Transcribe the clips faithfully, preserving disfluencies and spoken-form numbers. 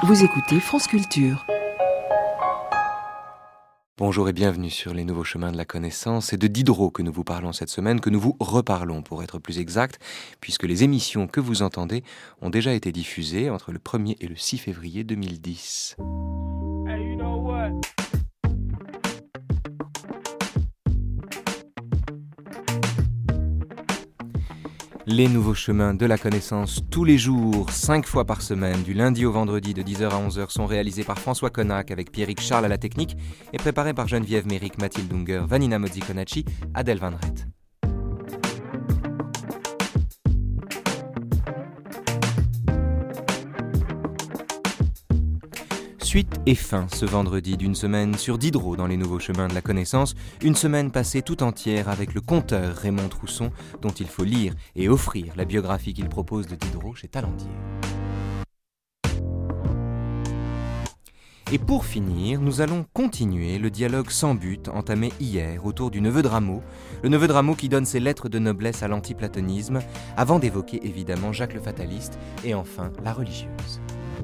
Vous écoutez France Culture. Bonjour et bienvenue sur les nouveaux chemins de la connaissance. C'est de Diderot que nous vous parlons cette semaine, que nous vous reparlons pour être plus exact, puisque les émissions que vous entendez ont déjà été diffusées entre le premier et le six février deux mille dix. Hey, you know what? Les nouveaux chemins de la connaissance, tous les jours, cinq fois par semaine, du lundi au vendredi de dix heures à onze heures, sont réalisés par François Connac avec Pierrick Charles à la technique et préparés par Geneviève Méric, Mathilde Unger, Vanina Mozzi-Konacci, Adèle Van Rett. Suite et fin ce vendredi d'une semaine sur Diderot dans les nouveaux chemins de la connaissance, une semaine passée tout entière avec le conteur Raymond Trousson, dont il faut lire et offrir la biographie qu'il propose de Diderot chez Talendier. Et pour finir, nous allons continuer le dialogue sans but entamé hier autour du neveu de Rameau, le neveu de Rameau qui donne ses lettres de noblesse à l'antiplatonisme, avant d'évoquer évidemment Jacques le Fataliste et enfin la religieuse.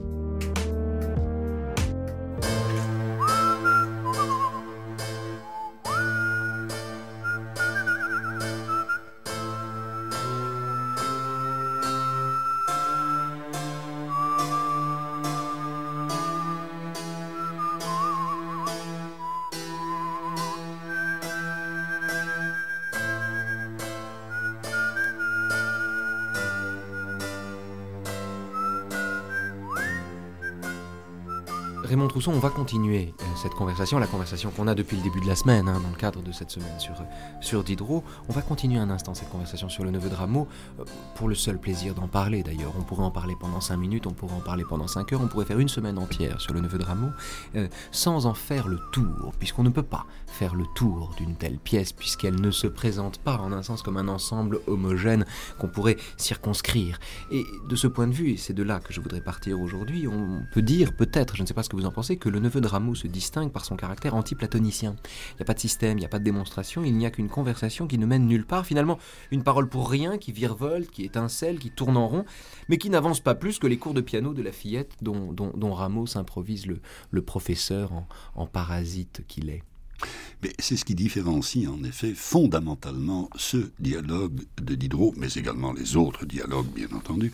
Raymond Trousson, on va continuer euh, cette conversation, la conversation qu'on a depuis le début de la semaine, hein, dans le cadre de cette semaine sur, euh, sur Diderot. On va continuer un instant cette conversation sur le neveu de Rameau, euh, pour le seul plaisir d'en parler d'ailleurs. On pourrait en parler pendant cinq minutes, on pourrait en parler pendant cinq heures, on pourrait faire une semaine entière sur le neveu de Rameau, euh, sans en faire le tour, puisqu'on ne peut pas faire le tour d'une telle pièce, puisqu'elle ne se présente pas en un sens comme un ensemble homogène qu'on pourrait circonscrire. Et de ce point de vue, et c'est de là que je voudrais partir aujourd'hui, on peut dire peut-être, je ne sais pas ce que vous en pensez, que le neveu de Rameau se distingue par son caractère anti-platonicien. Il n'y a pas de système, il n'y a pas de démonstration, il n'y a qu'une conversation qui ne mène nulle part, finalement une parole pour rien, qui virevolte, qui étincelle, qui tourne en rond, mais qui n'avance pas plus que les cours de piano de la fillette dont, dont, dont Rameau s'improvise le, le professeur en, en parasite qu'il est. Mais c'est ce qui différencie en effet fondamentalement ce dialogue de Diderot, mais également les autres dialogues bien entendu,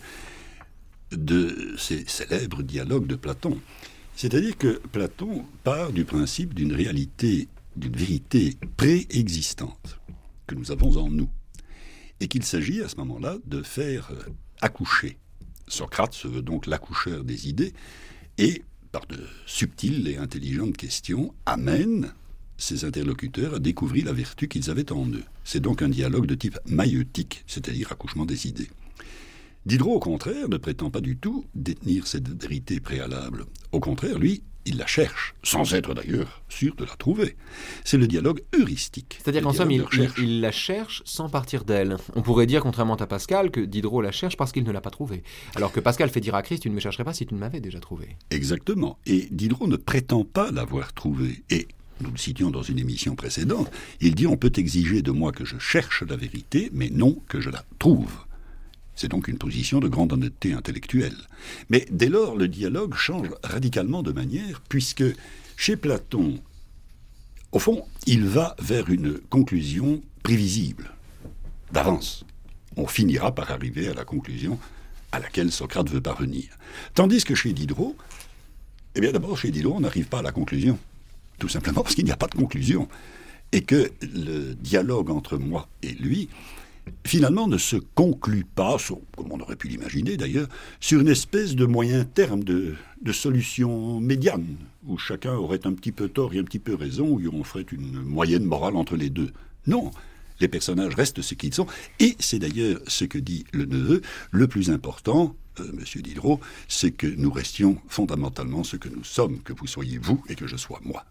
de ces célèbres dialogues de Platon. C'est-à-dire que Platon part du principe d'une réalité, d'une vérité préexistante que nous avons en nous, et qu'il s'agit à ce moment-là de faire accoucher. Socrate se veut donc l'accoucheur des idées, et par de subtiles et intelligentes questions amène ses interlocuteurs à découvrir la vertu qu'ils avaient en eux. C'est donc un dialogue de type maïeutique, c'est-à-dire accouchement des idées. Diderot, au contraire, ne prétend pas du tout détenir cette vérité préalable. Au contraire, lui, il la cherche, sans être d'ailleurs sûr de la trouver. C'est le dialogue heuristique. C'est-à-dire qu'en somme, il, il, il la cherche sans partir d'elle. On pourrait dire, contrairement à Pascal, que Diderot la cherche parce qu'il ne l'a pas trouvée. Alors que Pascal fait dire à Christ, tu ne me chercherais pas si tu ne m'avais déjà trouvée. Exactement. Et Diderot ne prétend pas l'avoir trouvée. Et nous le citions dans une émission précédente, il dit on peut exiger de moi que je cherche la vérité, mais non que je la trouve. C'est donc une position de grande honnêteté intellectuelle. Mais dès lors, le dialogue change radicalement de manière, puisque chez Platon, au fond, il va vers une conclusion prévisible, d'avance. On finira par arriver à la conclusion à laquelle Socrate veut parvenir. Tandis que chez Diderot, eh bien d'abord, chez Diderot, on n'arrive pas à la conclusion. Tout simplement parce qu'il n'y a pas de conclusion. Et que le dialogue entre moi et lui finalement ne se conclut pas, comme on aurait pu l'imaginer d'ailleurs, sur une espèce de moyen terme, de, de solution médiane, où chacun aurait un petit peu tort et un petit peu raison, où on ferait une moyenne morale entre les deux. Non, les personnages restent ce qu'ils sont, et c'est d'ailleurs ce que dit le neveu, le plus important, euh, monsieur Diderot, c'est que nous restions fondamentalement ce que nous sommes, que vous soyez vous et que je sois moi.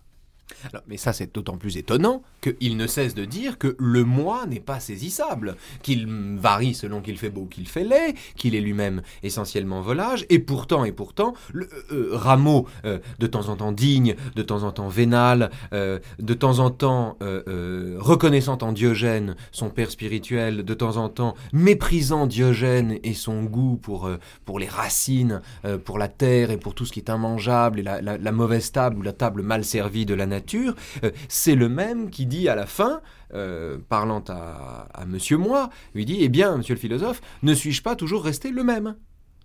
Alors, mais ça, c'est d'autant plus étonnant qu'il ne cesse de dire que le moi n'est pas saisissable, qu'il varie selon qu'il fait beau ou qu'il fait laid, qu'il est lui-même essentiellement volage, et pourtant, et pourtant, le, euh, Rameau, euh, de temps en temps digne, de temps en temps vénal, euh, de temps en temps euh, euh, reconnaissant en Diogène son père spirituel, de temps en temps méprisant Diogène et son goût pour, euh, pour les racines, euh, pour la terre et pour tout ce qui est immangeable, et la, la, la mauvaise table ou la table mal servie de la nature. Nature, euh, c'est le même qui dit à la fin, euh, parlant à, à Monsieur Moi, lui dit, eh bien, Monsieur le philosophe, ne suis-je pas toujours resté le même ?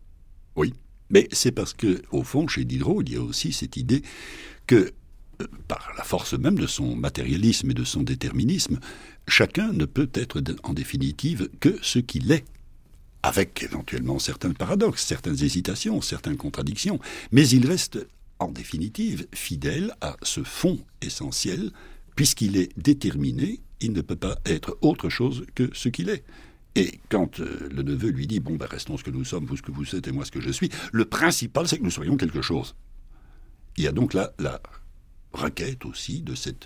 Oui, mais c'est parce que, au fond, chez Diderot, il y a aussi cette idée que, euh, par la force même de son matérialisme et de son déterminisme, chacun ne peut être en définitive que ce qu'il est, avec éventuellement certains paradoxes, certaines hésitations, certaines contradictions, mais il reste en définitive, fidèle à ce fond essentiel, puisqu'il est déterminé, il ne peut pas être autre chose que ce qu'il est. Et quand euh, le neveu lui dit « Bon, ben, restons ce que nous sommes, vous ce que vous êtes et moi ce que je suis », le principal, c'est que nous soyons quelque chose. Il y a donc là la requête aussi de cette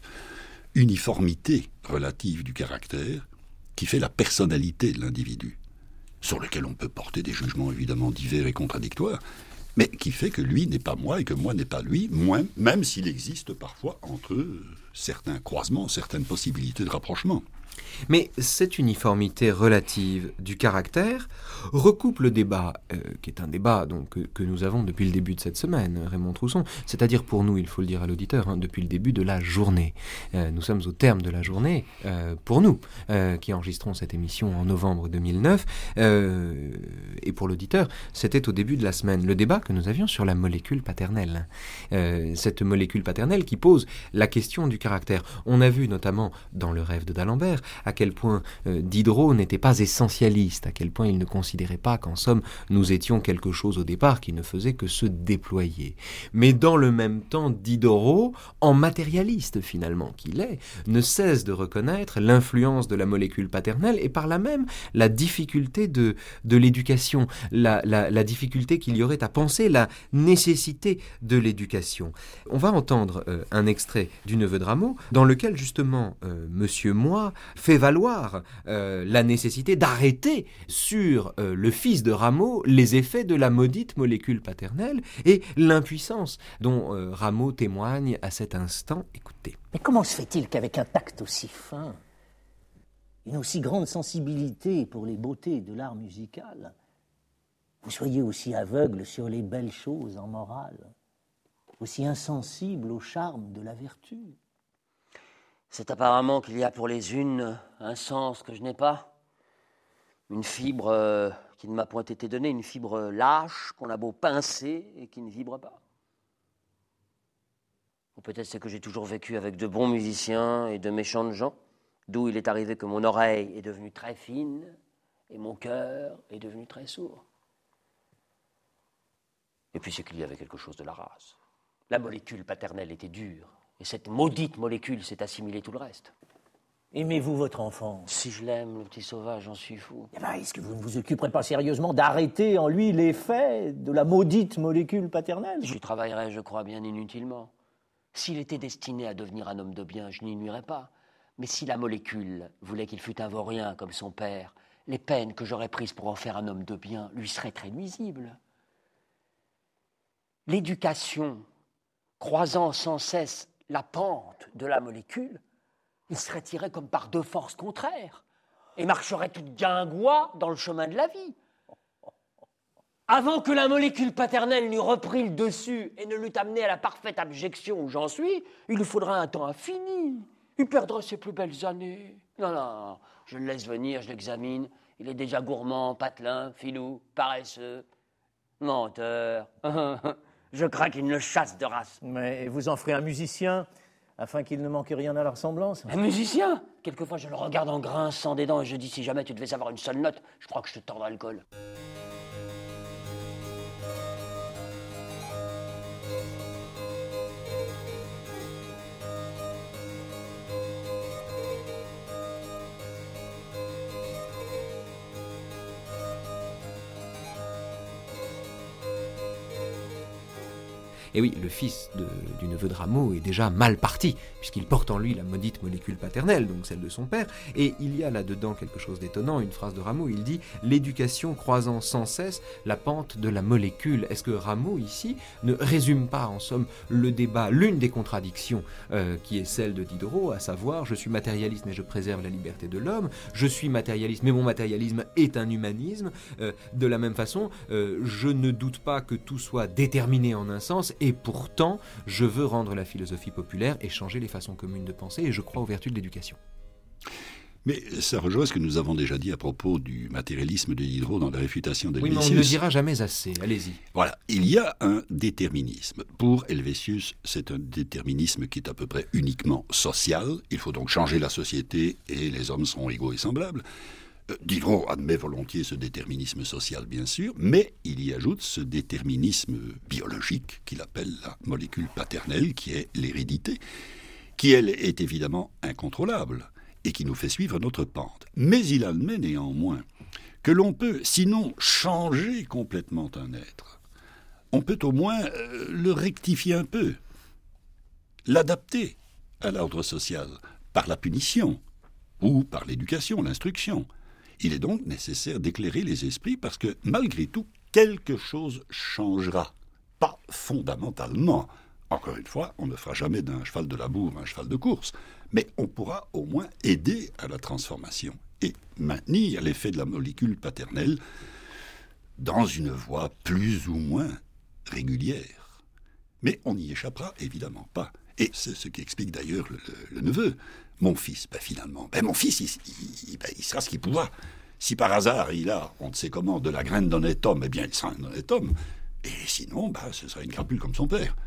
uniformité relative du caractère qui fait la personnalité de l'individu, sur lequel on peut porter des jugements évidemment divers et contradictoires, mais qui fait que lui n'est pas moi et que moi n'est pas lui, moins, même s'il existe parfois entre eux certains croisements, certaines possibilités de rapprochement. Mais cette uniformité relative du caractère recoupe le débat, euh, qui est un débat donc, que, que nous avons depuis le début de cette semaine, Raymond Trousson, c'est-à-dire pour nous, il faut le dire à l'auditeur, hein, depuis le début de la journée. Euh, nous sommes au terme de la journée, euh, pour nous, euh, qui enregistrons cette émission en novembre deux mille neuf, euh, et pour l'auditeur, c'était au début de la semaine, le débat que nous avions sur la molécule paternelle. Euh, cette molécule paternelle qui pose la question du caractère. On a vu notamment dans Le Rêve de d'Alembert à quel point euh, Diderot n'était pas essentialiste, à quel point il ne considérait pas qu'en somme nous étions quelque chose au départ qui ne faisait que se déployer. Mais dans le même temps, Diderot, en matérialiste finalement qu'il est, ne cesse de reconnaître l'influence de la molécule paternelle et par là même la difficulté de, de l'éducation, la, la, la difficulté qu'il y aurait à penser la nécessité de l'éducation. On va entendre euh, un extrait du Neveu de Rameau dans lequel justement euh, Monsieur Moi fait valoir euh, la nécessité d'arrêter sur euh, le fils de Rameau les effets de la maudite molécule paternelle et l'impuissance dont euh, Rameau témoigne à cet instant. Écoutez. Mais comment se fait-il qu'avec un tact aussi fin, une aussi grande sensibilité pour les beautés de l'art musical, vous soyez aussi aveugle sur les belles choses en morale, aussi insensible au charme de la vertu? C'est apparemment qu'il y a pour les unes un sens que je n'ai pas, une fibre euh, qui ne m'a point été donnée, une fibre lâche qu'on a beau pincer et qui ne vibre pas. Ou peut-être c'est que j'ai toujours vécu avec de bons musiciens et de méchantes gens, d'où il est arrivé que mon oreille est devenue très fine et mon cœur est devenu très sourd. Et puis c'est qu'il y avait quelque chose de la race. La molécule paternelle était dure. Et cette maudite molécule s'est assimilée tout le reste. Aimez-vous votre enfant? Si je l'aime, le petit sauvage, j'en suis fou. Eh ben, est-ce que vous ne vous occuperez pas sérieusement d'arrêter en lui l'effet de la maudite molécule paternelle? J'y travaillerais, je crois, bien inutilement. S'il était destiné à devenir un homme de bien, je n'y nuirais pas. Mais si la molécule voulait qu'il fût un vaurien comme son père, les peines que j'aurais prises pour en faire un homme de bien lui seraient très nuisibles. L'éducation, croisant sans cesse la pente de la molécule, il serait tiré comme par deux forces contraires et marcherait tout guingois dans le chemin de la vie. Avant que la molécule paternelle n'eût repris le dessus et ne l'eût amené à la parfaite abjection où j'en suis, il lui faudra un temps infini. Il perdra ses plus belles années. Non, non, je le laisse venir, je l'examine. Il est déjà gourmand, patelin, filou, paresseux, menteur. Je crains qu'il ne le chasse de race. Mais vous en ferez un musicien, afin qu'il ne manque rien à la ressemblance. Un musicien? Quelquefois, je le regarde en grinçant des dents et je dis, si jamais tu devais savoir une seule note, je crois que je te tordrais le col. Et oui, le fils de, du neveu de Rameau est déjà mal parti, puisqu'il porte en lui la maudite molécule paternelle, donc celle de son père, et il y a là-dedans quelque chose d'étonnant, une phrase de Rameau, il dit « L'éducation croisant sans cesse la pente de la molécule ». Est-ce que Rameau, ici, ne résume pas, en somme, le débat, l'une des contradictions euh, qui est celle de Diderot, à savoir « Je suis matérialiste, mais je préserve la liberté de l'homme. Je suis matérialiste, mais mon matérialisme est un humanisme. Euh, de la même façon, euh, je ne doute pas que tout soit déterminé en un sens, et pourtant, je veux rendre la philosophie populaire et changer les façons communes de penser, et je crois aux vertus de l'éducation. » Mais ça rejoint ce que nous avons déjà dit à propos du matérialisme de Diderot dans la réfutation d'Helvétius. Oui, mais on ne le dira jamais assez, allez-y. Voilà, il y a un déterminisme. Pour Helvétius, c'est un déterminisme qui est à peu près uniquement social. Il faut donc changer la société et les hommes seront égaux et semblables. Euh, Diderot admet volontiers ce déterminisme social, bien sûr, mais il y ajoute ce déterminisme biologique qu'il appelle la molécule paternelle, qui est l'hérédité, qui, elle, est évidemment incontrôlable et qui nous fait suivre notre pente. Mais il admet néanmoins que l'on peut, sinon changer complètement un être, on peut au moins euh, le rectifier un peu, l'adapter à l'ordre social, par la punition ou par l'éducation, l'instruction. Il est donc nécessaire d'éclairer les esprits parce que, malgré tout, quelque chose changera. Pas fondamentalement. Encore une fois, on ne fera jamais d'un cheval de labour un cheval de course, mais on pourra au moins aider à la transformation et maintenir l'effet de la molécule paternelle dans une voie plus ou moins régulière. Mais on n'y échappera évidemment pas. Et c'est ce qui explique d'ailleurs le, le, le neveu. Mon fils, ben finalement, ben mon fils, il, il, ben il sera ce qu'il pourra. Si par hasard il a, on ne sait comment, de la graine d'honnête homme, eh bien il sera un honnête homme. Et sinon, ben, ce sera une crapule comme son père.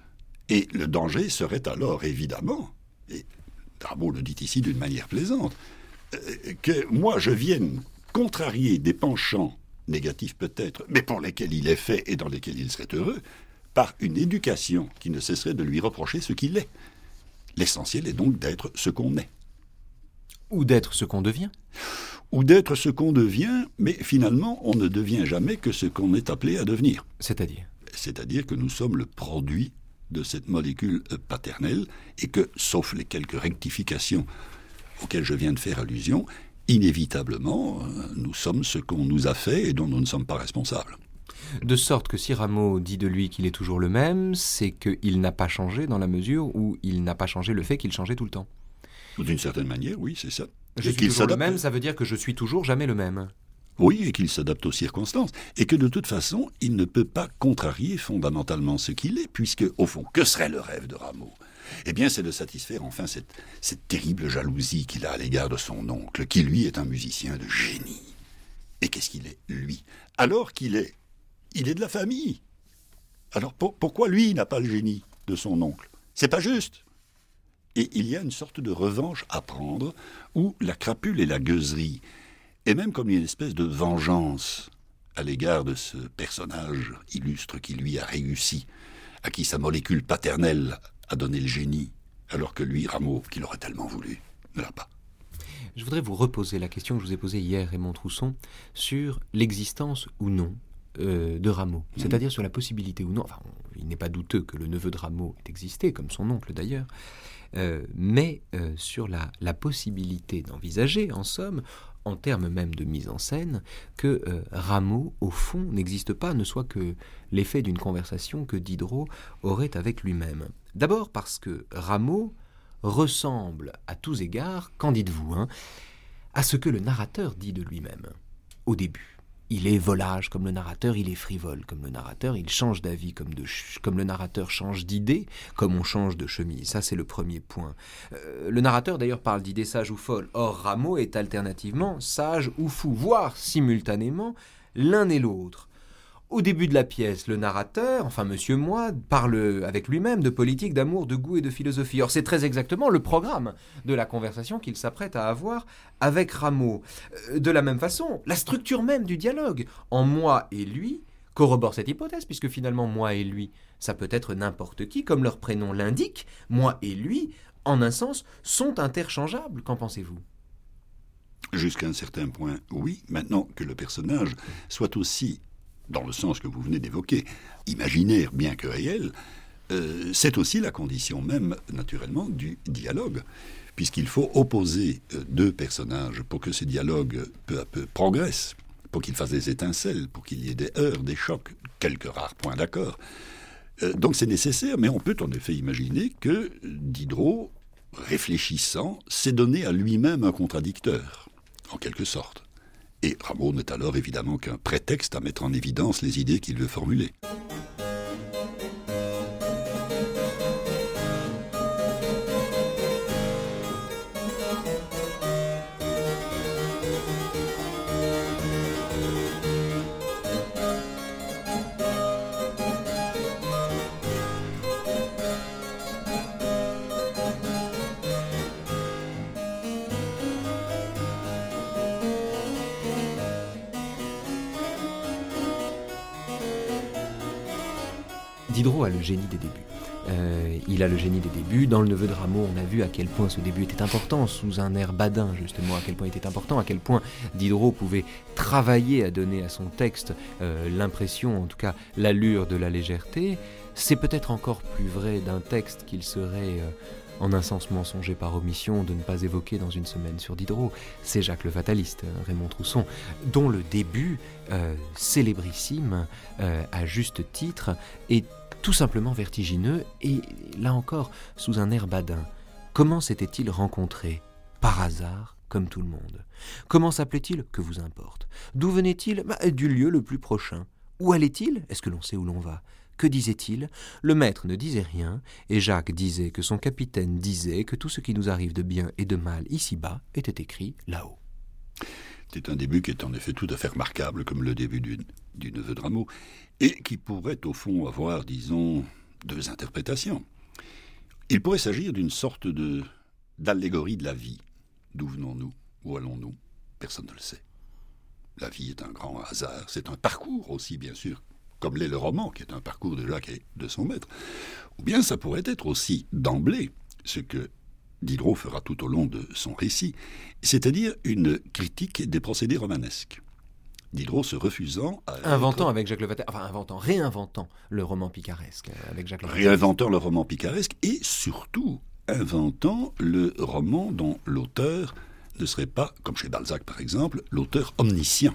Et le danger serait alors, évidemment, et Rameau le dit ici d'une manière plaisante, euh, que moi je vienne contrarier des penchants négatifs peut-être, mais pour lesquels il est fait et dans lesquels il serait heureux, par une éducation qui ne cesserait de lui reprocher ce qu'il est. L'essentiel est donc d'être ce qu'on est. Ou d'être ce qu'on devient. Ou d'être ce qu'on devient, mais finalement, on ne devient jamais que ce qu'on est appelé à devenir. C'est-à-dire ? C'est-à-dire que nous sommes le produit de cette molécule paternelle et que, sauf les quelques rectifications auxquelles je viens de faire allusion, inévitablement, nous sommes ce qu'on nous a fait et dont nous ne sommes pas responsables. De sorte que si Rameau dit de lui qu'il est toujours le même, c'est qu'il n'a pas changé dans la mesure où il n'a pas changé le fait qu'il changeait tout le temps. D'une certaine manière, oui, c'est ça. Je et suis qu'il toujours le s'adapte. même, ça veut dire que je suis toujours jamais le même. Oui, et qu'il s'adapte aux circonstances. Et que de toute façon, il ne peut pas contrarier fondamentalement ce qu'il est, puisque, au fond, que serait le rêve de Rameau ? Eh bien, c'est de satisfaire enfin cette, cette terrible jalousie qu'il a à l'égard de son oncle, qui, lui, est un musicien de génie. Et qu'est-ce qu'il est, lui ? Alors qu'il est... Il est de la famille. Alors pour, pourquoi lui n'a pas le génie de son oncle ? C'est pas juste. Et il y a une sorte de revanche à prendre où la crapule et la gueuserie est même comme une espèce de vengeance à l'égard de ce personnage illustre qui lui a réussi, à qui sa molécule paternelle a donné le génie, alors que lui, Rameau, qu'il aurait tellement voulu, ne l'a pas. Je voudrais vous reposer la question que je vous ai posée hier, Raymond Trousson, sur l'existence ou non Euh, de Rameau, mmh. c'est-à-dire sur la possibilité ou non, enfin, on, il n'est pas douteux que le neveu de Rameau ait existé, comme son oncle d'ailleurs, euh, mais euh, sur la, la possibilité d'envisager, en somme, en termes même de mise en scène, que euh, Rameau, au fond, n'existe pas, ne soit que l'effet d'une conversation que Diderot aurait avec lui-même. D'abord parce que Rameau ressemble à tous égards, qu'en dites-vous, hein, à ce que le narrateur dit de lui-même, au début. Il est volage comme le narrateur, il est frivole comme le narrateur, il change d'avis comme, de ch- comme le narrateur change d'idée, comme on change de chemise. Ça, c'est le premier point. Euh, le narrateur, d'ailleurs, parle d'idées sages ou folles. Or, Rameau est alternativement sage ou fou, voire simultanément l'un et l'autre. Au début de la pièce, le narrateur, enfin Monsieur Moi, parle avec lui-même de politique, d'amour, de goût et de philosophie. Or, c'est très exactement le programme de la conversation qu'il s'apprête à avoir avec Rameau. De la même façon, la structure même du dialogue, en Moi et lui, corrobore cette hypothèse, puisque finalement, Moi et lui, ça peut être n'importe qui, comme leur prénom l'indique. Moi et lui, en un sens, sont interchangeables. Qu'en pensez-vous ? Jusqu'à un certain point, oui. Maintenant que le personnage soit aussi dans le sens que vous venez d'évoquer, imaginaire bien que réel, euh, c'est aussi la condition même, naturellement, du dialogue, puisqu'il faut opposer euh, deux personnages pour que ce dialogue peu à peu progresse, pour qu'il fasse des étincelles, pour qu'il y ait des heurts, des chocs, quelques rares points d'accord. Euh, donc c'est nécessaire, mais on peut en effet imaginer que Diderot, réfléchissant, s'est donné à lui-même un contradicteur, en quelque sorte. Et Rameau n'est alors évidemment qu'un prétexte à mettre en évidence les idées qu'il veut formuler. Diderot a le génie des débuts. Euh, il a le génie des débuts. Dans le Neveu de Rameau, on a vu à quel point ce début était important, sous un air badin justement, à quel point il était important, à quel point Diderot pouvait travailler à donner à son texte euh, l'impression, en tout cas l'allure de la légèreté. C'est peut-être encore plus vrai d'un texte qu'il serait... Euh, en un sens mensonger par omission de ne pas évoquer dans une semaine sur Diderot. C'est Jacques le Fataliste, Raymond Trousson, dont le début, euh, célébrissime, euh, à juste titre, est tout simplement vertigineux, et là encore, sous un air badin. Comment s'était-il rencontré ? Par hasard, comme tout le monde. Comment s'appelait-il ? Que vous importe. D'où venait-il ? Bah, du lieu le plus prochain. Où allait-il ? Est-ce que l'on sait où l'on va ? Que disait-il ? Le maître ne disait rien, et Jacques disait que son capitaine disait que tout ce qui nous arrive de bien et de mal ici-bas était écrit là-haut. C'est un début qui est en effet tout à fait remarquable, comme le début du, du Neveu de Rameau, et qui pourrait au fond avoir, disons, deux interprétations. Il pourrait s'agir d'une sorte de, d'allégorie de la vie. D'où venons-nous ? Où allons-nous ? Personne ne le sait. La vie est un grand hasard, c'est un parcours aussi, bien sûr, comme l'est le roman, qui est un parcours de Jacques et de son maître. Ou bien ça pourrait être aussi, d'emblée, ce que Diderot fera tout au long de son récit, c'est-à-dire une critique des procédés romanesques. Diderot se refusant à... Inventant être... avec Jacques le Fataliste, enfin inventant, réinventant le roman picaresque avec Jacques le Fataliste. Réinventant le roman picaresque et surtout inventant le roman dont l'auteur ne serait pas, comme chez Balzac par exemple, l'auteur omniscient.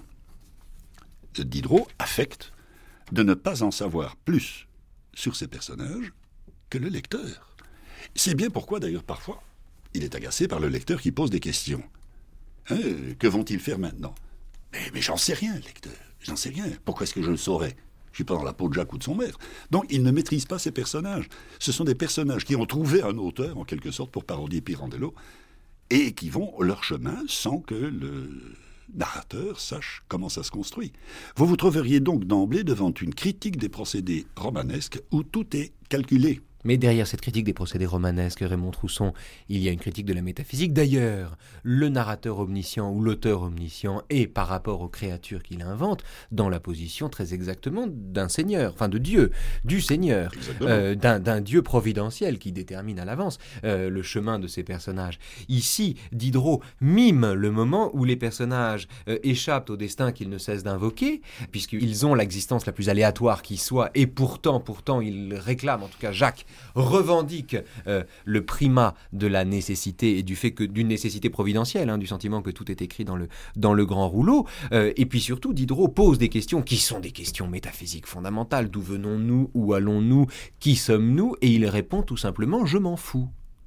Diderot affecte de ne pas en savoir plus sur ces personnages que le lecteur. C'est bien pourquoi, d'ailleurs, parfois, il est agacé par le lecteur qui pose des questions. Hein, que vont-ils faire maintenant ? Mais, mais j'en sais rien, lecteur, j'en sais rien. Pourquoi est-ce que je le saurais ? Je ne suis pas dans la peau de Jacques ou de son maître. Donc, il ne maîtrise pas ces personnages. Ce sont des personnages qui ont trouvé un auteur, en quelque sorte, pour parodier Pirandello, et qui vont leur chemin sans que le narrateur sache comment ça se construit. Vous vous trouveriez donc d'emblée devant une critique des procédés romanesques où tout est calculé. Mais derrière cette critique des procédés romanesques, Raymond Trousson, il y a une critique de la métaphysique. D'ailleurs, le narrateur omniscient ou l'auteur omniscient est, par rapport aux créatures qu'il invente, dans la position très exactement d'un seigneur, enfin de Dieu, du Seigneur, euh, d'un, d'un Dieu providentiel qui détermine à l'avance euh, le chemin de ces personnages. Ici, Diderot mime le moment où les personnages euh, échappent au destin qu'ils ne cessent d'invoquer, puisqu'ils ont l'existence la plus aléatoire qui soit, et pourtant, pourtant, ils réclament, en tout cas Jacques, revendique euh, le primat de la nécessité et du fait que d'une nécessité providentielle, hein, du sentiment que tout est écrit dans le, dans le grand rouleau. Euh, et puis surtout, Diderot pose des questions qui sont des questions métaphysiques fondamentales. D'où venons-nous ? Où allons-nous ? Qui sommes-nous ? Et il répond tout simplement « je m'en fous ».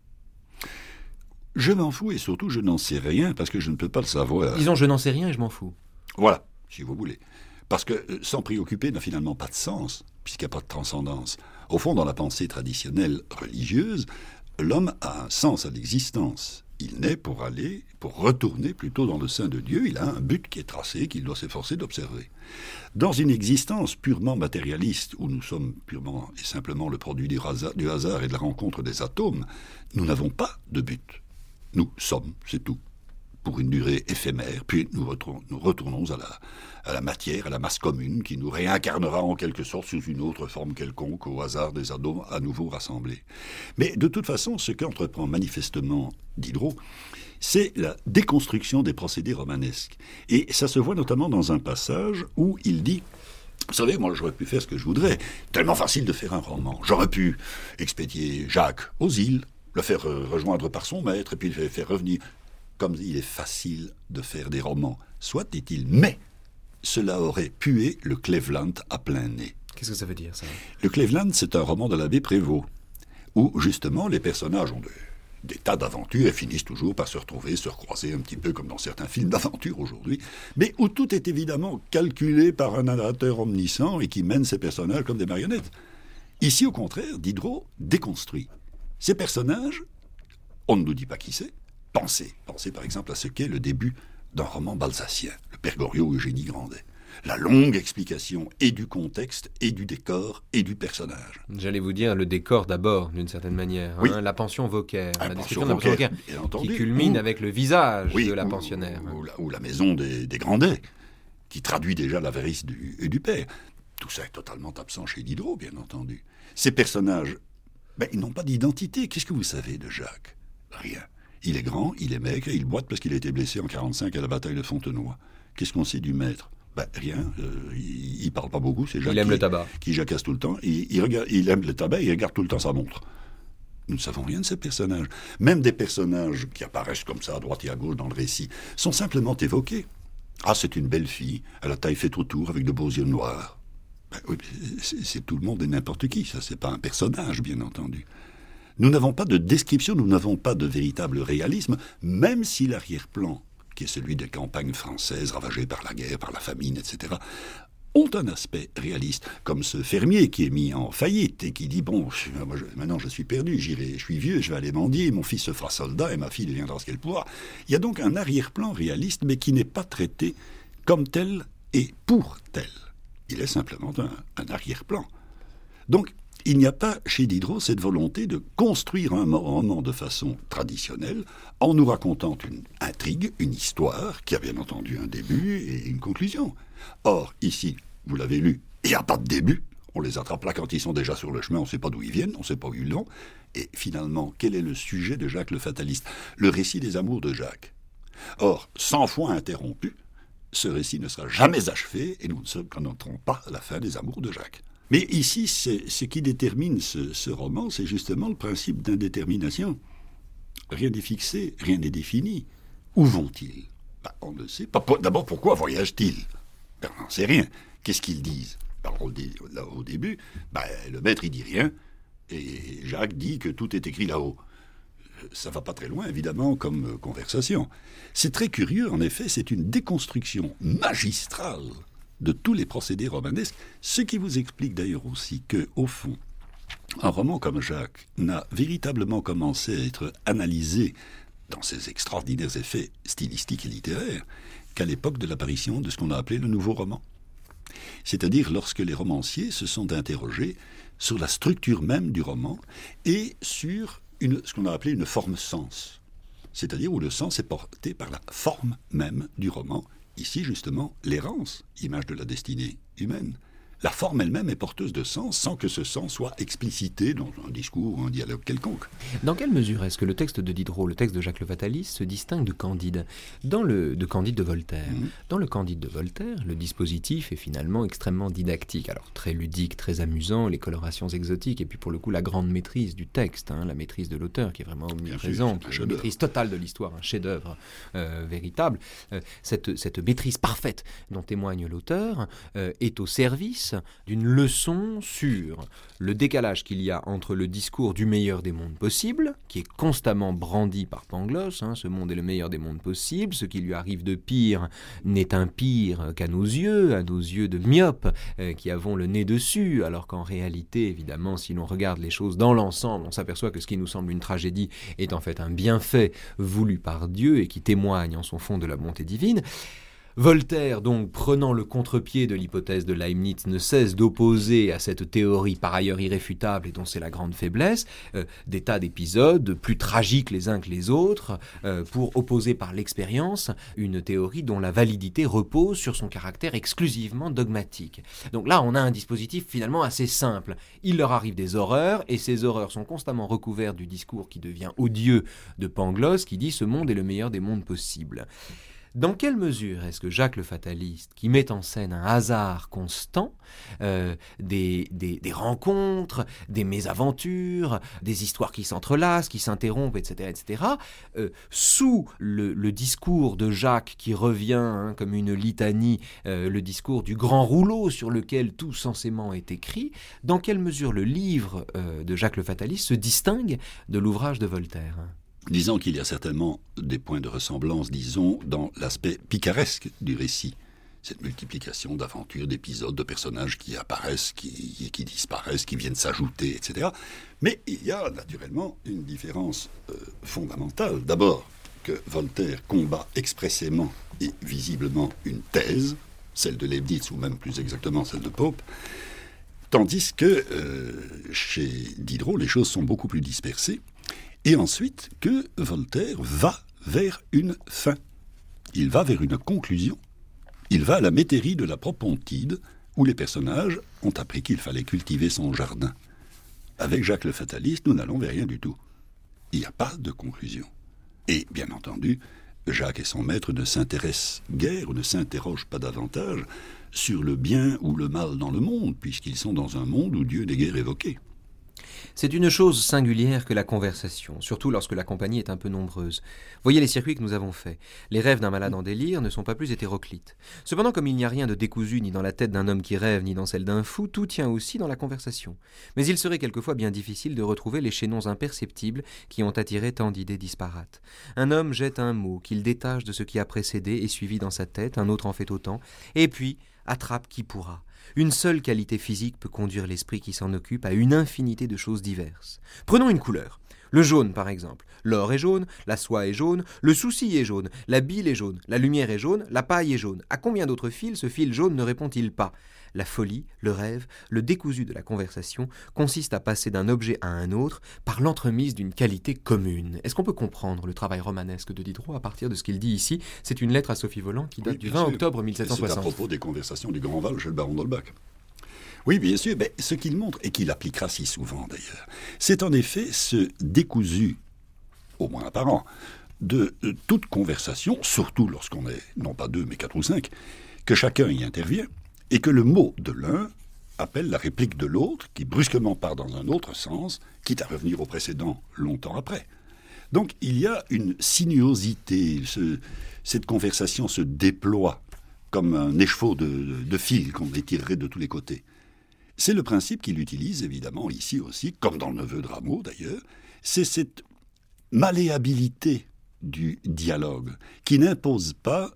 Je m'en fous et surtout je n'en sais rien parce que je ne peux pas le savoir. Disons « je n'en sais rien et je m'en fous ». Voilà, si vous voulez. Parce que euh, s'en préoccuper n'a finalement pas de sens, puisqu'il n'y a pas de transcendance. Au fond, dans la pensée traditionnelle religieuse, l'homme a un sens à l'existence. Il naît pour aller, pour retourner plutôt dans le sein de Dieu. Il a un but qui est tracé, qu'il doit s'efforcer d'observer. Dans une existence purement matérialiste, où nous sommes purement et simplement le produit du hasard, du hasard et de la rencontre des atomes, nous n'avons pas de but. Nous sommes, c'est tout, pour une durée éphémère, puis nous retournons, nous retournons à la, à la matière, à la masse commune, qui nous réincarnera en quelque sorte sous une autre forme quelconque, au hasard des atomes à nouveau rassemblés. Mais de toute façon, ce qu'entreprend manifestement Diderot, c'est la déconstruction des procédés romanesques. Et ça se voit notamment dans un passage où il dit Vous savez, moi, j'aurais pu faire ce que je voudrais. Tellement facile de faire un roman. J'aurais pu expédier Jacques aux îles, le faire euh, rejoindre par son maître, et puis le faire revenir. Comme il est facile de faire des romans, soit dit-il, mais cela aurait pué le Cleveland à plein nez. Qu'est-ce que ça veut dire, ça? Le Cleveland, c'est un roman de l'abbé Prévost, où, justement, les personnages ont de, des tas d'aventures et finissent toujours par se retrouver, se recroiser un petit peu comme dans certains films d'aventure aujourd'hui, mais où tout est évidemment calculé par un narrateur omniscient et qui mène ces personnages comme des marionnettes. Ici, au contraire, Diderot déconstruit. Ces personnages, on ne nous dit pas qui c'est. Pensez, pensez par exemple à ce qu'est le début d'un roman balsacien, le Père Goriot Eugénie Grandet. La longue explication et du contexte, et du décor, et du personnage. J'allais vous dire le décor d'abord, d'une certaine manière. Oui. Hein, la pension Vauquer, La la pension description de la pension Vauquer, Vauquer, bien entendu. qui culmine Ou- avec le visage Oui, de la ou- pensionnaire. Ou, ou la, ou la maison des, des Grandet, qui traduit déjà l'avarice du, du père. Tout ça est totalement absent chez Diderot, bien entendu. Ces personnages, ben, ils n'ont pas d'identité. Qu'est-ce que vous savez de Jacques? Rien. Il est grand, il est maigre, et il boite parce qu'il a été blessé en quarante-cinq à la bataille de Fontenoy. Qu'est-ce qu'on sait du maître? Ben, rien. Euh, il, il parle pas beaucoup, c'est Jacques. Il aime qui, le tabac. Qui jacasse tout le temps. Il, il, regarde, il aime le tabac, il regarde tout le temps sa montre. Nous ne savons rien de ces personnages. Même des personnages qui apparaissent comme ça, à droite et à gauche dans le récit, sont simplement évoqués. Ah, c'est une belle fille, elle a taille faite autour avec de beaux yeux noirs. Ben, oui, c'est, c'est tout le monde et n'importe qui, ça, c'est pas un personnage, bien entendu. Nous n'avons pas de description, nous n'avons pas de véritable réalisme, même si l'arrière-plan, qui est celui des campagnes françaises ravagées par la guerre, par la famine, et cetera, ont un aspect réaliste, comme ce fermier qui est mis en faillite et qui dit « Bon, je, moi, je, maintenant je suis perdu, j'irai, je suis vieux, je vais aller mendier, mon fils se fera soldat et ma fille deviendra ce qu'elle pourra. » Il y a donc un arrière-plan réaliste, mais qui n'est pas traité comme tel et pour tel. Il est simplement un, un arrière-plan. Donc, il n'y a pas chez Diderot cette volonté de construire un roman de façon traditionnelle en nous racontant une intrigue, une histoire qui a bien entendu un début et une conclusion. Or, ici, vous l'avez lu, il n'y a pas de début. On les attrape là quand ils sont déjà sur le chemin, on ne sait pas d'où ils viennent, on ne sait pas où ils vont. Et finalement, quel est le sujet de Jacques le Fataliste? Le récit des amours de Jacques. Or, cent fois interrompu, ce récit ne sera jamais achevé et nous ne connaîtrons pas la fin des amours de Jacques. Mais ici, c'est, ce qui détermine ce, ce roman, c'est justement le principe d'indétermination. Rien n'est fixé, rien n'est défini. Où vont-ils? Ben, on ne sait pas. D'abord, pourquoi voyagent-ils? Ben, on n'en sait rien. Qu'est-ce qu'ils disent? Ben, on le dit là, au début, ben, le maître, il dit rien, et Jacques dit que tout est écrit là-haut. Ça va pas très loin, évidemment, comme euh, conversation. C'est très curieux, en effet, c'est une déconstruction magistrale de tous les procédés romanesques, ce qui vous explique d'ailleurs aussi que, au fond, un roman comme Jacques n'a véritablement commencé à être analysé dans ses extraordinaires effets stylistiques et littéraires qu'à l'époque de l'apparition de ce qu'on a appelé le nouveau roman. C'est-à-dire lorsque les romanciers se sont interrogés sur la structure même du roman et sur une, ce qu'on a appelé une forme-sens, c'est-à-dire où le sens est porté par la forme même du roman. Ici, justement, l'errance, image de la destinée humaine. La forme elle-même est porteuse de sens sans que ce sens soit explicité dans un discours ou un dialogue quelconque. Dans quelle mesure est-ce que le texte de Diderot, le texte de Jacques le Fataliste, se distingue de Candide, dans le, de Candide de Voltaire? Mmh. Dans le Candide de Voltaire, le dispositif est finalement extrêmement didactique. Alors très ludique, très amusant, les colorations exotiques, et puis pour le coup la grande maîtrise du texte, hein, la maîtrise de l'auteur qui est vraiment omniprésente, une maîtrise totale de l'histoire, un chef-d'œuvre euh, véritable. Euh, cette, cette maîtrise parfaite dont témoigne l'auteur euh, est au service d'une leçon sur le décalage qu'il y a entre le discours du meilleur des mondes possibles, qui est constamment brandi par Pangloss, hein, ce monde est le meilleur des mondes possibles, ce qui lui arrive de pire n'est un pire qu'à nos yeux, à nos yeux de myopes euh, qui avons le nez dessus, alors qu'en réalité, évidemment, si l'on regarde les choses dans l'ensemble, on s'aperçoit que ce qui nous semble une tragédie est en fait un bienfait voulu par Dieu et qui témoigne en son fond de la bonté divine. Voltaire, donc, prenant le contre-pied de l'hypothèse de Leibniz, ne cesse d'opposer à cette théorie par ailleurs irréfutable et dont c'est la grande faiblesse, euh, des tas d'épisodes plus tragiques les uns que les autres, euh, pour opposer par l'expérience une théorie dont la validité repose sur son caractère exclusivement dogmatique. Donc là, on a un dispositif finalement assez simple. Il leur arrive des horreurs, et ces horreurs sont constamment recouvertes du discours qui devient odieux de Pangloss, qui dit « ce monde est le meilleur des mondes possibles ». Dans quelle mesure est-ce que Jacques le Fataliste, qui met en scène un hasard constant, euh, des, des, des rencontres, des mésaventures, des histoires qui s'entrelacent, qui s'interrompent, et cetera, et cetera, euh, sous le, le discours de Jacques qui revient hein, comme une litanie, euh, le discours du grand rouleau sur lequel tout censément est écrit, dans quelle mesure le livre euh, de Jacques le Fataliste se distingue de l'ouvrage de Voltaire? Disons qu'il y a certainement des points de ressemblance, disons, dans l'aspect picaresque du récit. Cette multiplication d'aventures, d'épisodes, de personnages qui apparaissent, qui, qui disparaissent, qui viennent s'ajouter, et cetera. Mais il y a naturellement une différence euh, fondamentale. D'abord, que Voltaire combat expressément et visiblement une thèse, celle de Leibniz, ou même plus exactement celle de Pope, tandis que euh, chez Diderot, les choses sont beaucoup plus dispersées. Et ensuite, que Voltaire va vers une fin. Il va vers une conclusion. Il va à la métairie de la Propontide, où les personnages ont appris qu'il fallait cultiver son jardin. Avec Jacques le Fataliste, nous n'allons vers rien du tout. Il n'y a pas de conclusion. Et, bien entendu, Jacques et son maître ne s'intéressent guère, ou ne s'interrogent pas davantage, sur le bien ou le mal dans le monde, puisqu'ils sont dans un monde où Dieu n'est guère évoqué. C'est une chose singulière que la conversation, surtout lorsque la compagnie est un peu nombreuse. Voyez les circuits que nous avons faits. Les rêves d'un malade en délire ne sont pas plus hétéroclites. Cependant, comme il n'y a rien de décousu ni dans la tête d'un homme qui rêve, ni dans celle d'un fou, tout tient aussi dans la conversation. Mais il serait quelquefois bien difficile de retrouver les chaînons imperceptibles qui ont attiré tant d'idées disparates. Un homme jette un mot qu'il détache de ce qui a précédé et suivi dans sa tête, un autre en fait autant, et puis attrape qui pourra. Une seule qualité physique peut conduire l'esprit qui s'en occupe à une infinité de choses diverses. Prenons une couleur. Le jaune, par exemple. L'or est jaune, la soie est jaune, le souci est jaune, la bile est jaune, la lumière est jaune, la paille est jaune. À combien d'autres fils ce fil jaune ne répond-il pas ? La folie, le rêve, le décousu de la conversation consiste à passer d'un objet à un autre par l'entremise d'une qualité commune. Est-ce qu'on peut comprendre le travail romanesque de Diderot à partir de ce qu'il dit ici ? C'est une lettre à Sophie Volant qui date oui, du vingt sûr. octobre mille sept cent soixante. C'est à propos des conversations du Grand Val chez le baron d'Holbach. Oui, bien sûr, mais ce qu'il montre, et qu'il appliquera si souvent d'ailleurs, c'est en effet ce décousu, au moins apparent, de, de toute conversation, surtout lorsqu'on est, non pas deux, mais quatre ou cinq, que chacun y intervient, et que le mot de l'un appelle la réplique de l'autre, qui brusquement part dans un autre sens, quitte à revenir au précédent longtemps après. Donc il y a une sinuosité, ce, cette conversation se déploie comme un écheveau de, de, de fil qu'on étirerait de tous les côtés. C'est le principe qu'il utilise évidemment ici aussi, comme dans le Neveu de Rameau d'ailleurs, c'est cette malléabilité du dialogue qui n'impose pas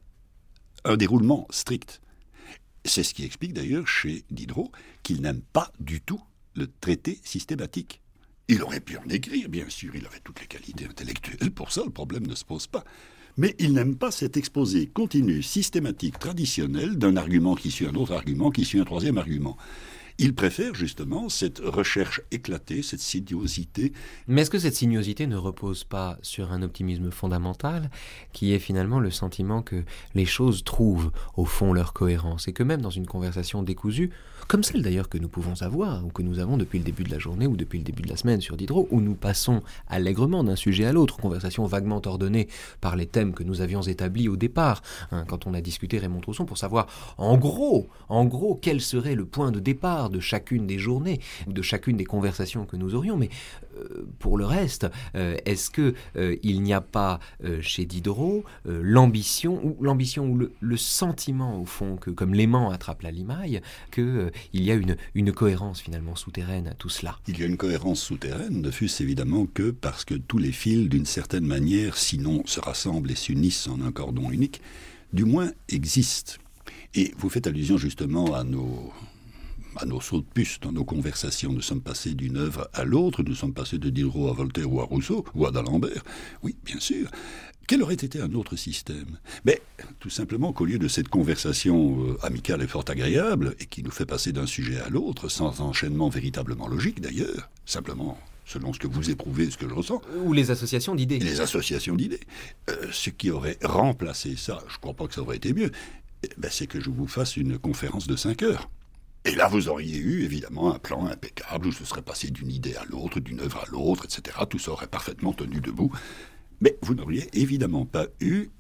un déroulement strict. C'est ce qui explique d'ailleurs chez Diderot qu'il n'aime pas du tout le traité systématique. Il aurait pu en écrire, bien sûr, il avait toutes les qualités intellectuelles, pour ça le problème ne se pose pas. Mais il n'aime pas cet exposé continu, systématique, traditionnel d'un argument qui suit un autre argument, qui suit un troisième argument. Il préfère justement cette recherche éclatée, cette sinuosité. Mais est-ce que cette sinuosité ne repose pas sur un optimisme fondamental, qui est finalement le sentiment que les choses trouvent au fond leur cohérence, et que même dans une conversation décousue, comme celle d'ailleurs que nous pouvons avoir, ou que nous avons depuis le début de la journée, ou depuis le début de la semaine sur Diderot, où nous passons allègrement d'un sujet à l'autre, conversation vaguement ordonnée par les thèmes que nous avions établis au départ, hein, quand on a discuté Raymond Trousson, pour savoir en gros, en gros, quel serait le point de départ de chacune des journées, ou de chacune des conversations que nous aurions. Mais euh, pour le reste, euh, est-ce que euh, il n'y a pas euh, chez Diderot euh, l'ambition, ou l'ambition ou le, le sentiment au fond que, comme l'aimant attrape la limaille, que euh, il y a une, une cohérence finalement souterraine à tout cela? Il y a une cohérence souterraine, ne fût-ce évidemment que parce que tous les fils, d'une certaine manière, sinon se rassemblent et s'unissent en un cordon unique, du moins existent. Et vous faites allusion justement à nos... à nos sauts de puce dans nos conversations. Nous sommes passés d'une œuvre à l'autre, nous sommes passés de Diderot à Voltaire ou à Rousseau, ou à d'Alembert. Oui, bien sûr. Quel aurait été un autre système ? Mais tout simplement qu'au lieu de cette conversation euh, amicale et fort agréable, et qui nous fait passer d'un sujet à l'autre, sans enchaînement véritablement logique d'ailleurs, simplement selon ce que vous éprouvez, ce que je ressens. Ou les associations d'idées. Les associations d'idées. Euh, ce qui aurait remplacé ça, je ne crois pas que ça aurait été mieux, eh ben, c'est que je vous fasse une conférence de cinq heures. Et là, vous auriez eu, évidemment, un plan impeccable où ce serait passé d'une idée à l'autre, d'une œuvre à l'autre, et cetera. Tout ça aurait parfaitement tenu debout. Mais vous n'auriez évidemment pas eu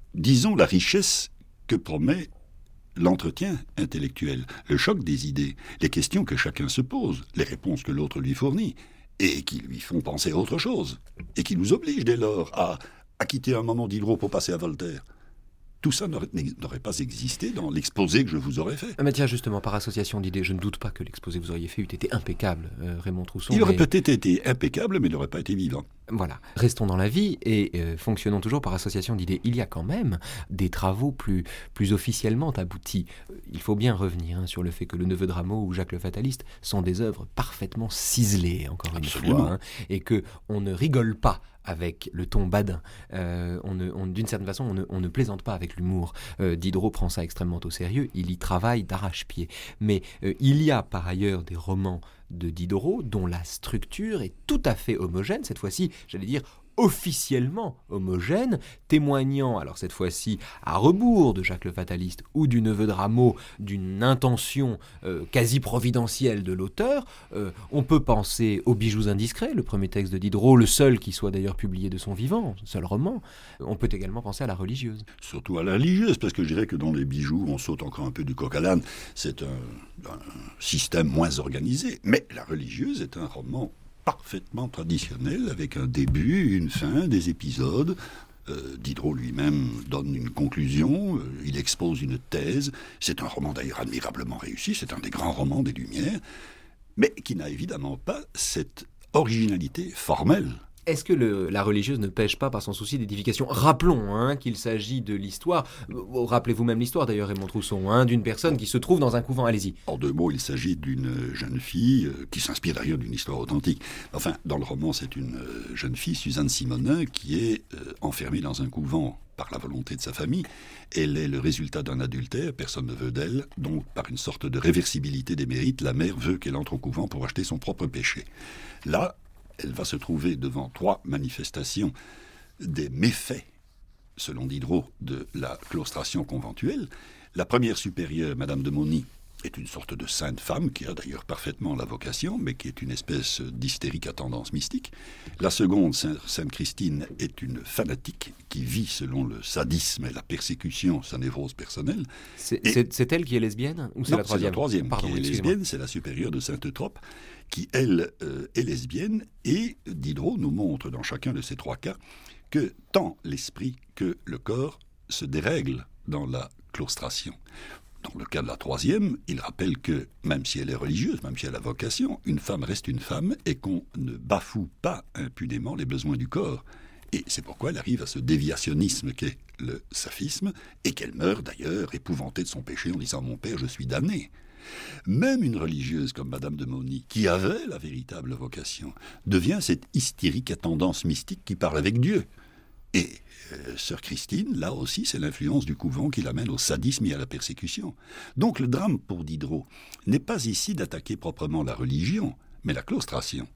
disons, la richesse que promet l'entretien intellectuel, le choc des idées, les questions que chacun se pose, les réponses que l'autre lui fournit, et qui lui font penser à autre chose, et qui nous obligent dès lors à, à quitter un moment Diderot pour passer à Voltaire. Tout ça n'aurait, n'aurait pas existé dans l'exposé que je vous aurais fait. Ah mais tiens, justement, par association d'idées, je ne doute pas que l'exposé que vous auriez fait eût été impeccable, euh, Raymond Trousson. Il aurait mais... peut-être été impeccable, mais il n'aurait pas été vivant. Voilà, restons dans la vie et euh, fonctionnons toujours par association d'idées. Il y a quand même des travaux plus, plus officiellement aboutis. Il faut bien revenir hein, sur le fait que Le Neveu de Rameau ou Jacques le Fataliste sont des œuvres parfaitement ciselées, encore Absolument. une fois, hein, et que on ne rigole pas avec le ton badin. Euh, on ne, on, d'une certaine façon, on ne, on ne plaisante pas avec l'humour. Euh, Diderot prend ça extrêmement au sérieux, il y travaille d'arrache-pied. Mais euh, il y a par ailleurs des romans de Diderot dont la structure est tout à fait homogène, cette fois-ci, j'allais dire, officiellement homogène, témoignant, alors cette fois-ci, à rebours de Jacques le Fataliste ou du Neveu de Rameau, d'une intention euh, quasi providentielle de l'auteur. Euh, on peut penser aux Bijoux indiscrets, le premier texte de Diderot, le seul qui soit d'ailleurs publié de son vivant, seul roman. On peut également penser à la religieuse. Surtout à la religieuse, parce que je dirais que dans les Bijoux, on saute encore un peu du coq à l'âne. C'est un, un système moins organisé, mais la religieuse est un roman parfaitement traditionnel, avec un début, une fin, des épisodes. Euh, Diderot lui-même donne une conclusion, euh, il expose une thèse. C'est un roman d'ailleurs admirablement réussi, c'est un des grands romans des Lumières, mais qui n'a évidemment pas cette originalité formelle. Est-ce que le, la religieuse ne pêche pas par son souci d'édification ? Rappelons hein, qu'il s'agit de l'histoire, euh, rappelez-vous même l'histoire d'ailleurs Raymond Trousson, hein, d'une personne qui se trouve dans un couvent, allez-y. En deux mots, il s'agit d'une jeune fille euh, qui s'inspire d'ailleurs d'une histoire authentique. Enfin, dans le roman, c'est une euh, jeune fille, Suzanne Simonin, qui est euh, enfermée dans un couvent par la volonté de sa famille. Elle est le résultat d'un adultère, personne ne veut d'elle, donc par une sorte de réversibilité des mérites, la mère veut qu'elle entre au couvent pour acheter son propre péché. Là, elle va se trouver devant trois manifestations des méfaits, selon Diderot, de la claustration conventuelle. La première supérieure, Madame de Mauny, est une sorte de sainte femme, qui a d'ailleurs parfaitement la vocation, mais qui est une espèce d'hystérique à tendance mystique. La seconde, Sainte Christine, est une fanatique qui vit selon le sadisme et la persécution, sa névrose personnelle. C'est, et... c'est, c'est elle qui est lesbienne ou c'est non, la troisième ? c'est la troisième Pardon, qui est excusez-moi. lesbienne, c'est la supérieure de Sainte-Eutrope, qui, elle, euh, est lesbienne, et Diderot nous montre dans chacun de ces trois cas que tant l'esprit que le corps se dérèglent dans la claustration. Dans le cas de la troisième, il rappelle que, même si elle est religieuse, même si elle a vocation, une femme reste une femme et qu'on ne bafoue pas impunément les besoins du corps. Et c'est pourquoi elle arrive à ce déviationnisme qu'est le saphisme, et qu'elle meurt d'ailleurs épouvantée de son péché en disant « Mon père, je suis damné ». Même une religieuse comme Madame de Mauny, qui avait la véritable vocation, devient cette hystérique à tendance mystique qui parle avec Dieu. Et euh, Sœur Christine, là aussi, c'est l'influence du couvent qui l'amène au sadisme et à la persécution. Donc le drame pour Diderot n'est pas ici d'attaquer proprement la religion, mais la claustration.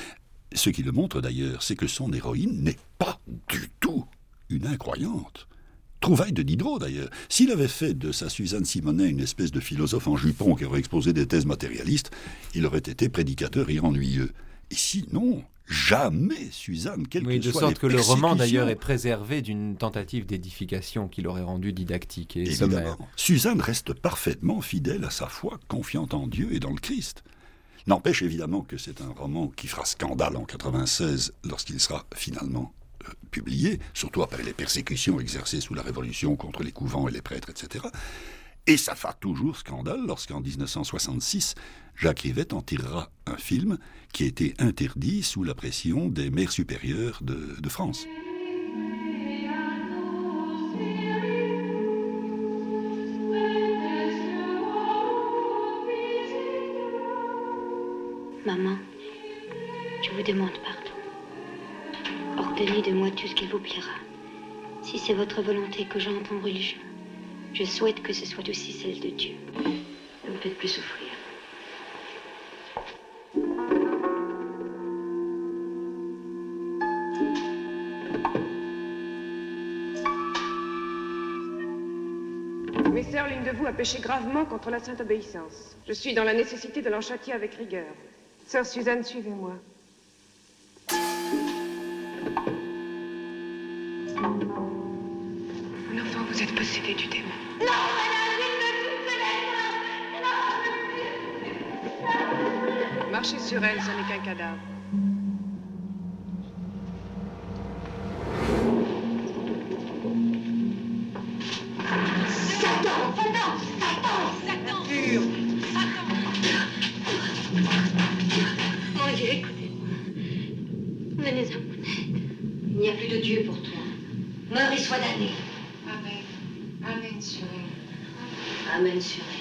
Ce qui le montre d'ailleurs, c'est que son héroïne n'est pas du tout une incroyante. Trouvaille de Diderot, d'ailleurs. S'il avait fait de sa Suzanne Simonin une espèce de philosophe en jupon qui aurait exposé des thèses matérialistes, il aurait été prédicateur et ennuyeux. Ici, non, jamais Suzanne, quelle oui, que de soit sorte les que le roman, persécutions. d'ailleurs, est préservé d'une tentative d'édification qui l'aurait rendu didactique et sommaire. Évidemment. Suzanne reste parfaitement fidèle à sa foi, confiante en Dieu et dans le Christ. N'empêche évidemment que c'est un roman qui fera scandale en quatre-vingt-seize lorsqu'il sera finalement euh, publié, surtout après les persécutions exercées sous la Révolution contre les couvents et les prêtres, et cetera. Et ça fera toujours scandale lorsqu'en dix-neuf cent soixante-six, Jacques Rivette en tirera un film qui a été interdit sous la pression des mères supérieures de, de France. Maman, je vous demande pardon. Ordonnez de moi tout ce qu'il vous plaira. Si c'est votre volonté que j'entre en religion, je souhaite que ce soit aussi celle de Dieu. Ne me faites plus souffrir. Mes sœurs, l'une de vous a péché gravement contre la sainte obéissance. Je suis dans la nécessité de l'en châtier avec rigueur. Sœur Suzanne, suivez-moi. Alors Vous êtes possédé du démon. Non, madame, je ne Marchez sur elle, ce n'est qu'un cadavre. Satan, Satan, Satan, Satan, pur, Satan. Mon Dieu, écoutez-moi. Venez à mon aide. Il n'y a plus de Dieu pour toi. Meurs et sois damné. Amen. Amen sur elle. Amen sur elle.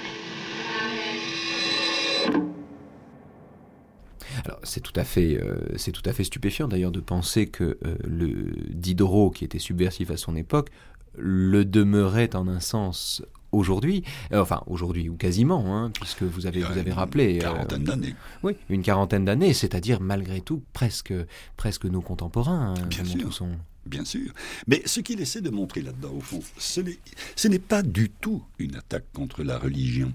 Alors, c'est tout à fait, euh, c'est tout à fait stupéfiant d'ailleurs de penser que euh, le Diderot, qui était subversif à son époque, le demeurait en un sens aujourd'hui, euh, enfin aujourd'hui ou quasiment, hein, puisque vous avez, vous avez rappelé... Une quarantaine euh, d'années. Oui, une quarantaine d'années, c'est-à-dire malgré tout presque, presque nos contemporains. Hein, Bien sûr. Sont... Bien sûr. Mais ce qu'il essaie de montrer là-dedans, au fond, ce n'est, ce n'est pas du tout une attaque contre la religion,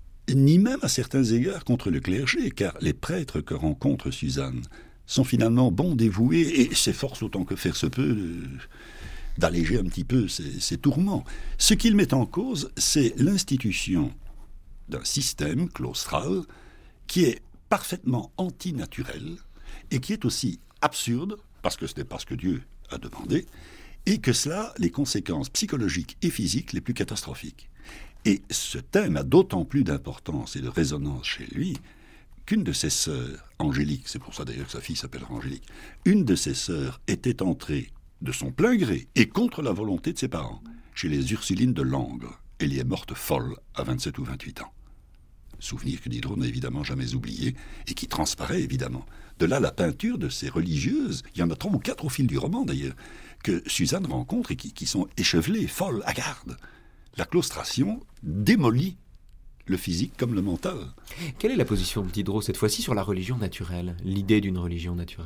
ni même à certains égards contre le clergé, car les prêtres que rencontre Suzanne sont finalement bons, dévoués, et s'efforcent autant que faire se peut de, d'alléger un petit peu ses, ses tourments. Ce qu'il met en cause, c'est l'institution d'un système claustral qui est parfaitement antinaturel et qui est aussi absurde, parce que ce n'est pas ce que Dieu a demandé, et que cela a les conséquences psychologiques et physiques les plus catastrophiques. Et ce thème a d'autant plus d'importance et de résonance chez lui qu'une de ses sœurs, Angélique, c'est pour ça d'ailleurs que sa fille s'appelle Angélique, une de ses sœurs était entrée de son plein gré et contre la volonté de ses parents chez les Ursulines de Langres. Elle y est morte folle à vingt-sept ou vingt-huit ans. Souvenir que Diderot n'a évidemment jamais oublié et qui transparaît évidemment. De là la peinture de ces religieuses, il y en a trois ou quatre au fil du roman d'ailleurs, que Suzanne rencontre et qui, qui sont échevelées, folles, hagardes. La claustration démolit le physique comme le mental. Quelle est la position de Diderot cette fois-ci sur la religion naturelle, l'idée d'une religion naturelle ?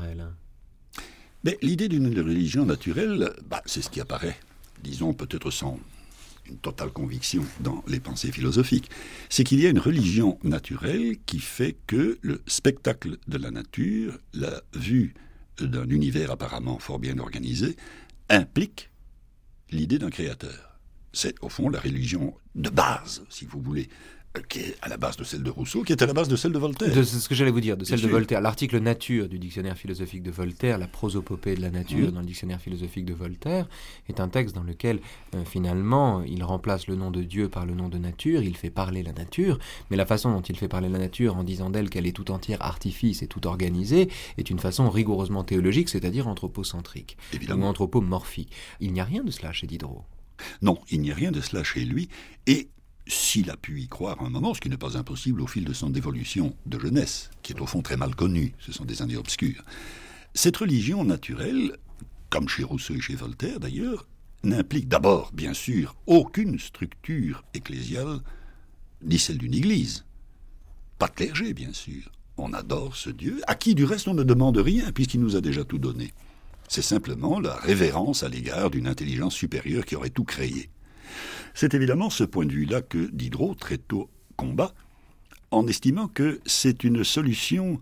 Mais l'idée d'une religion naturelle, bah, c'est ce qui apparaît, disons peut-être sans une totale conviction dans les pensées philosophiques. C'est qu'il y a une religion naturelle qui fait que le spectacle de la nature, la vue d'un univers apparemment fort bien organisé, implique l'idée d'un créateur. C'est au fond la religion de base, si vous voulez, qui est à la base de celle de Rousseau, qui est à la base de celle de Voltaire. De, c'est ce que j'allais vous dire, de celle Bien de sûr. Voltaire. L'article nature du dictionnaire philosophique de Voltaire, la prosopopée de la nature Mmh. dans le dictionnaire philosophique de Voltaire, est un texte dans lequel, euh, finalement, il remplace le nom de Dieu par le nom de nature, il fait parler la nature, mais la façon dont il fait parler la nature en disant d'elle qu'elle est tout entière artifice et tout organisée, est une façon rigoureusement théologique, c'est-à-dire anthropocentrique, Évidemment. ou anthropomorphique. Il n'y a rien de cela chez Diderot. Non, il n'y a rien de cela chez lui, et s'il a pu y croire un moment, ce qui n'est pas impossible au fil de son évolution de jeunesse, qui est au fond très mal connue, ce sont des années obscures, cette religion naturelle, comme chez Rousseau et chez Voltaire d'ailleurs, n'implique d'abord, bien sûr, aucune structure ecclésiale, ni celle d'une église. Pas de clergé, bien sûr. On adore ce Dieu, à qui du reste on ne demande rien, puisqu'il nous a déjà tout donné. C'est simplement la révérence à l'égard d'une intelligence supérieure qui aurait tout créé. C'est évidemment ce point de vue-là que Diderot très tôt combat, en estimant que c'est une solution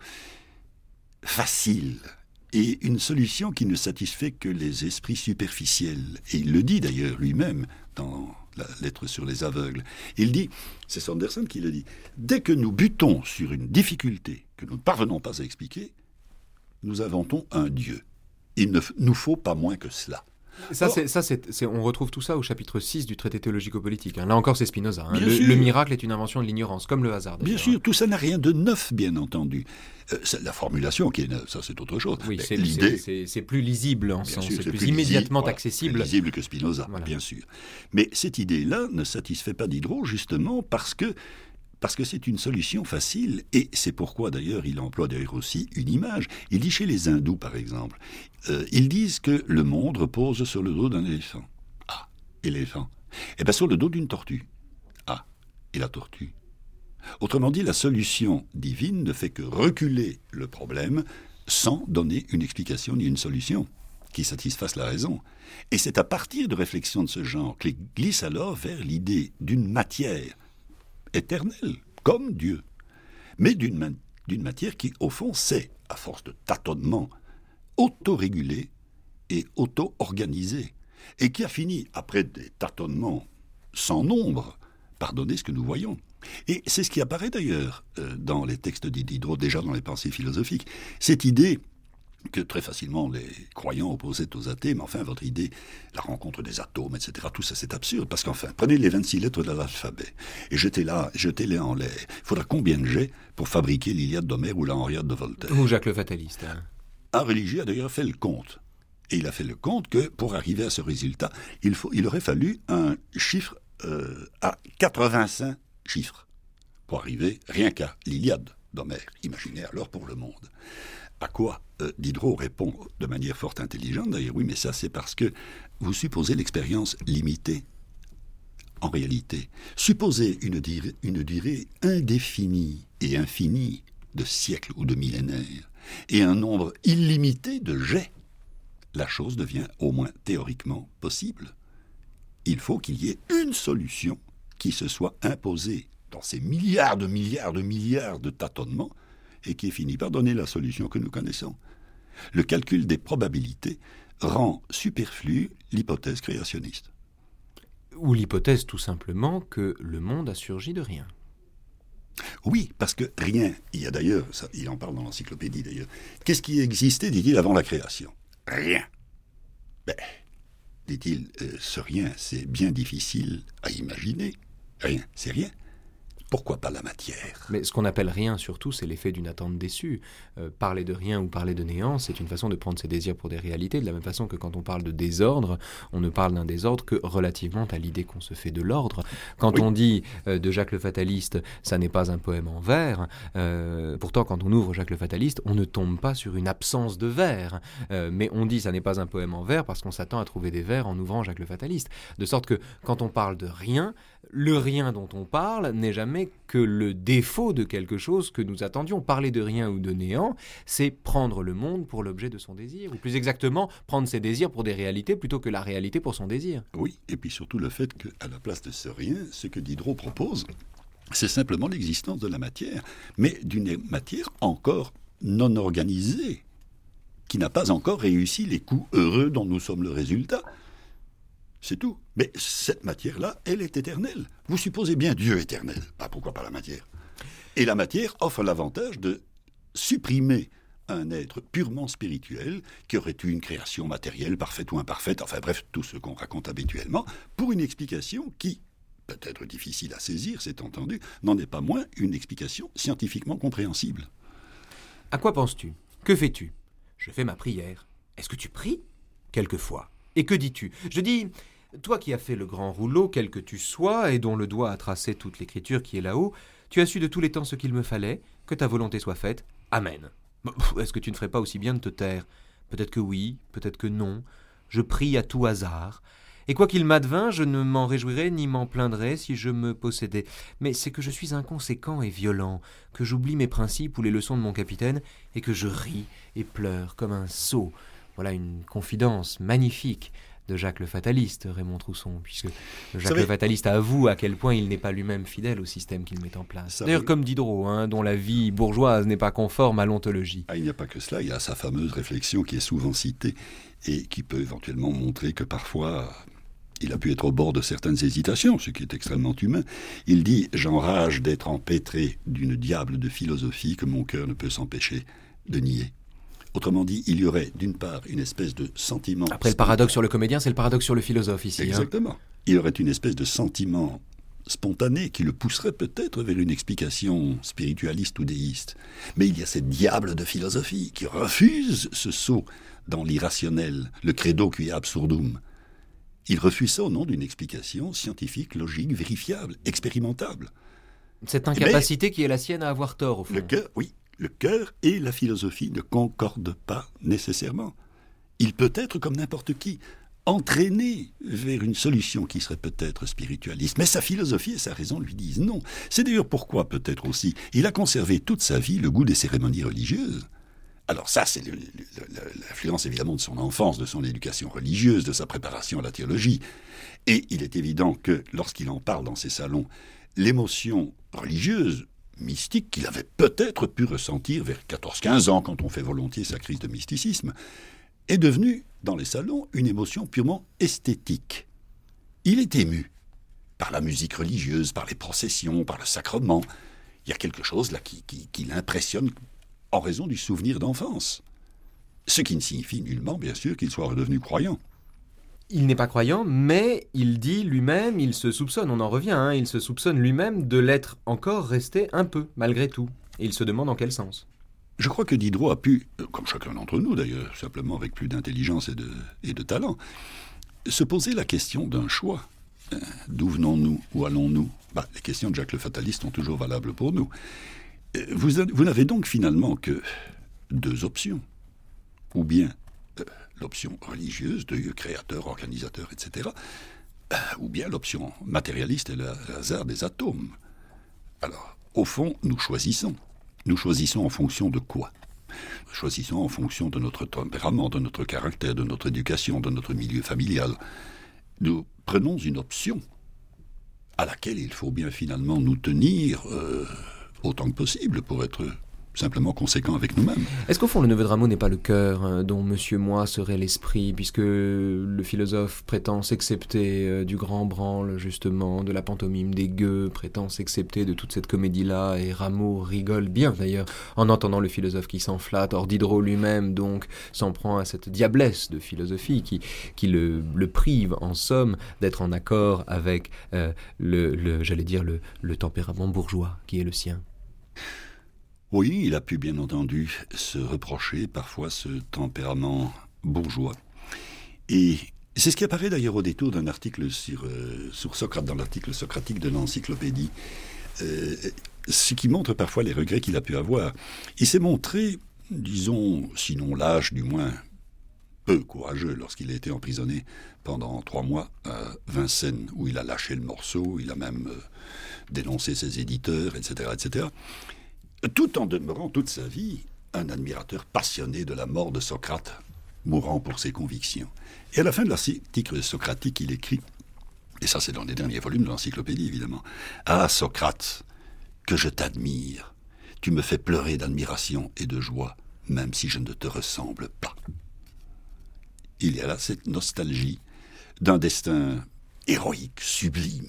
facile et une solution qui ne satisfait que les esprits superficiels. Et il le dit d'ailleurs lui-même dans la lettre sur les aveugles. Il dit, c'est Sanderson qui le dit, dès que nous butons sur une difficulté que nous ne parvenons pas à expliquer, nous inventons un Dieu. Il ne f- nous faut pas moins que cela. Ça, Or- c'est, ça c'est, c'est, on retrouve tout ça au chapitre six du traité théologico-politique. Hein. Là encore, c'est Spinoza. Hein. Bien Le, sûr. le miracle est une invention de l'ignorance, comme le hasard. Bien d'ailleurs, sûr, tout ça n'a rien de neuf, bien entendu. Euh, c'est la formulation qui est neuve, ça c'est autre chose. hein. Oui, Mais c'est, l'idée, c'est, c'est, c'est plus lisible en bien sens, sûr, c'est, c'est plus, plus immédiatement lisible, voilà, accessible. plus lisible que Spinoza, Voilà. bien sûr. Mais cette idée-là ne satisfait pas Diderot justement parce que parce que c'est une solution facile, et c'est pourquoi d'ailleurs il emploie d'ailleurs aussi une image. Il dit chez les hindous, par exemple, euh, ils disent que le monde repose sur le dos d'un éléphant. Ah, éléphant. Eh bien sur le dos d'une tortue. Ah, et la tortue. Autrement dit, la solution divine ne fait que reculer le problème sans donner une explication ni une solution qui satisfasse la raison. Et c'est à partir de réflexions de ce genre qu'il glisse alors vers l'idée d'une matière éternelle, comme Dieu, mais d'une, ma- d'une matière qui, au fond, sait, à force de tâtonnement, auto-régulée et auto-organisée. et qui a fini, après des tâtonnements sans nombre, par donner ce que nous voyons. Et c'est ce qui apparaît d'ailleurs euh, dans les textes de Diderot, déjà dans les pensées philosophiques, cette idée que très facilement les croyants opposaient aux athées, mais enfin votre idée, la rencontre des atomes, et cetera, tout ça c'est absurde, parce qu'enfin, prenez les vingt-six lettres de l'alphabet, et jetez-les jetez-les en l'air. Il faudra combien de jets pour fabriquer l'Iliade d'Homère ou la Henriade de Voltaire? Ou Jacques le Fataliste. Hein. Un religieux a d'ailleurs fait le compte. Et il a fait le compte que pour arriver à ce résultat, il, faut, il aurait fallu un chiffre euh, à quatre-vingt-cinq chiffres pour arriver rien qu'à l'Iliade d'Homère. Imaginez alors pour le monde. À quoi euh, Diderot répond de manière fort intelligente, d'ailleurs, oui, mais ça c'est parce que vous supposez l'expérience limitée. En réalité, supposez une durée, une durée indéfinie et infinie de siècles ou de millénaires, et un nombre illimité de jets. La chose devient au moins théoriquement possible. Il faut qu'il y ait une solution qui se soit imposée dans ces milliards de milliards de milliards de tâtonnements et qui ait fini par donner la solution que nous connaissons. Le calcul des probabilités rend superflue l'hypothèse créationniste. Ou l'hypothèse tout simplement que le monde a surgi de rien. Oui, parce que rien, il y a d'ailleurs, ça, il en parle dans l'encyclopédie d'ailleurs, qu'est-ce qui existait, dit-il, avant la création? Rien. Ben, dit-il, euh, ce rien, c'est bien difficile à imaginer. Rien, c'est rien. Pourquoi pas la matière? Mais ce qu'on appelle rien, surtout, c'est l'effet d'une attente déçue. Euh, parler de rien ou parler de néant, c'est une façon de prendre ses désirs pour des réalités, de la même façon que quand on parle de désordre, on ne parle d'un désordre que relativement à l'idée qu'on se fait de l'ordre. Quand oui. on dit euh, de Jacques le Fataliste, ça n'est pas un poème en vers, euh, pourtant quand on ouvre Jacques le Fataliste, on ne tombe pas sur une absence de vers, euh, mais on dit ça n'est pas un poème en vers parce qu'on s'attend à trouver des vers en ouvrant Jacques le Fataliste. De sorte que quand on parle de rien, le rien dont on parle n'est jamais que le défaut de quelque chose que nous attendions. Parler de rien ou de néant, c'est prendre le monde pour l'objet de son désir, ou plus exactement, prendre ses désirs pour des réalités plutôt que la réalité pour son désir. Oui, et puis surtout le fait qu'à la place de ce rien, ce que Diderot propose, c'est simplement l'existence de la matière, mais d'une matière encore non organisée, qui n'a pas encore réussi les coups heureux dont nous sommes le résultat. C'est tout. Mais cette matière-là, elle est éternelle. Vous supposez bien Dieu éternel. Bah, pourquoi pas la matière? Et la matière offre l'avantage de supprimer un être purement spirituel qui aurait eu une création matérielle, parfaite ou imparfaite, enfin bref, tout ce qu'on raconte habituellement, pour une explication qui, peut-être difficile à saisir, c'est entendu, n'en est pas moins une explication scientifiquement compréhensible. À quoi penses-tu? Que fais-tu? Je fais ma prière. Est-ce que tu pries? Quelquefois. Et que dis-tu? Je dis, toi qui as fait le grand rouleau, quel que tu sois, et dont le doigt a tracé toute l'écriture qui est là-haut, tu as su de tous les temps ce qu'il me fallait, que ta volonté soit faite. Amen. Est-ce que tu ne ferais pas aussi bien de te taire? Peut-être que oui, peut-être que non. Je prie à tout hasard. Et quoi qu'il m'advint, je ne m'en réjouirais ni m'en plaindrais si je me possédais. Mais c'est que je suis inconséquent et violent, que j'oublie mes principes ou les leçons de mon capitaine, et que je ris et pleure comme un sot. Voilà une confidence magnifique de Jacques le Fataliste, Raymond Trousson, puisque Jacques le Fataliste avoue à quel point il n'est pas lui-même fidèle au système qu'il met en place. D'ailleurs, comme Diderot, hein, dont la vie bourgeoise n'est pas conforme à l'ontologie. Ah, il n'y a pas que cela, il y a sa fameuse réflexion qui est souvent citée et qui peut éventuellement montrer que parfois il a pu être au bord de certaines hésitations, ce qui est extrêmement humain. Il dit « J'enrage d'être empêtré d'une diable de philosophie que mon cœur ne peut s'empêcher de nier ». Autrement dit, il y aurait d'une part une espèce de sentiment... Après le paradoxe sur le comédien, c'est le paradoxe sur le philosophe ici. Exactement. Hein. Il y aurait une espèce de sentiment spontané qui le pousserait peut-être vers une explication spiritualiste ou déiste. Mais il y a cette diable de philosophie qui refuse ce saut dans l'irrationnel, le credo qui absurdum. Il refuse ça au nom d'une explication scientifique, logique, vérifiable, expérimentable. Cette incapacité mais, qui est la sienne à avoir tort, au fond. Le cœur, oui. Le cœur et la philosophie ne concordent pas nécessairement. Il peut être, comme n'importe qui, entraîné vers une solution qui serait peut-être spiritualiste. Mais sa philosophie et sa raison lui disent non. C'est d'ailleurs pourquoi, peut-être aussi, il a conservé toute sa vie le goût des cérémonies religieuses. Alors ça, c'est le, le, le, l'influence évidemment de son enfance, de son éducation religieuse, de sa préparation à la théologie. Et il est évident que, lorsqu'il en parle dans ses salons, l'émotion religieuse, mystique qu'il avait peut-être pu ressentir vers quatorze quinze ans, quand on fait volontiers sa crise de mysticisme, est devenue, dans les salons, une émotion purement esthétique. Il est ému par la musique religieuse, par les processions, par le sacrement. Il y a quelque chose là qui, qui, qui l'impressionne en raison du souvenir d'enfance. Ce qui ne signifie nullement, bien sûr, qu'il soit redevenu croyant. Il n'est pas croyant, mais il dit lui-même, il se soupçonne, on en revient, hein, il se soupçonne lui-même de l'être encore resté un peu, malgré tout. Et il se demande en quel sens. Je crois que Diderot a pu, comme chacun d'entre nous d'ailleurs, simplement avec plus d'intelligence et de, et de talent, se poser la question d'un choix. D'où venons-nous? Où allons-nous? Bah, les questions de Jacques le Fataliste sont toujours valables pour nous. Vous, vous n'avez donc finalement que deux options. Ou bien euh, l'option religieuse de Dieu créateur, organisateur, et cetera, euh, ou bien l'option matérialiste et le, le hasard des atomes. Alors, au fond, nous choisissons. Nous choisissons en fonction de quoi? Nous choisissons en fonction de notre tempérament, de notre caractère, de notre éducation, de notre milieu familial. Nous prenons une option à laquelle il faut bien finalement nous tenir euh, autant que possible pour être simplement conséquents avec nous-mêmes. Est-ce qu'au fond, le neveu de Rameau n'est pas le cœur hein, dont Monsieur Moi serait l'esprit, puisque le philosophe prétend s'excepter euh, du grand branle, justement, de la pantomime des gueux, prétend s'excepter de toute cette comédie-là, et Rameau rigole bien, d'ailleurs, en entendant le philosophe qui s'enflatte. Or, Diderot lui-même, donc, s'en prend à cette diablesse de philosophie qui, qui le, le prive, en somme, d'être en accord avec, euh, le, le, j'allais dire, le, le tempérament bourgeois qui est le sien. Oui, il a pu bien entendu se reprocher parfois ce tempérament bourgeois. Et c'est ce qui apparaît d'ailleurs au détour d'un article sur, euh, sur Socrate, dans l'article socratique de l'encyclopédie, euh, ce qui montre parfois les regrets qu'il a pu avoir. Il s'est montré, disons, sinon lâche, du moins peu courageux lorsqu'il a été emprisonné pendant trois mois à Vincennes, où il a lâché le morceau, il a même euh, dénoncé ses éditeurs, et cetera, et cetera, tout en demeurant toute sa vie un admirateur passionné de la mort de Socrate, mourant pour ses convictions. Et à la fin de l'article socratique, il écrit, et ça c'est dans les derniers volumes de l'encyclopédie évidemment, « Ah Socrate, que je t'admire, tu me fais pleurer d'admiration et de joie, même si je ne te ressemble pas. » Il y a là cette nostalgie d'un destin héroïque, sublime,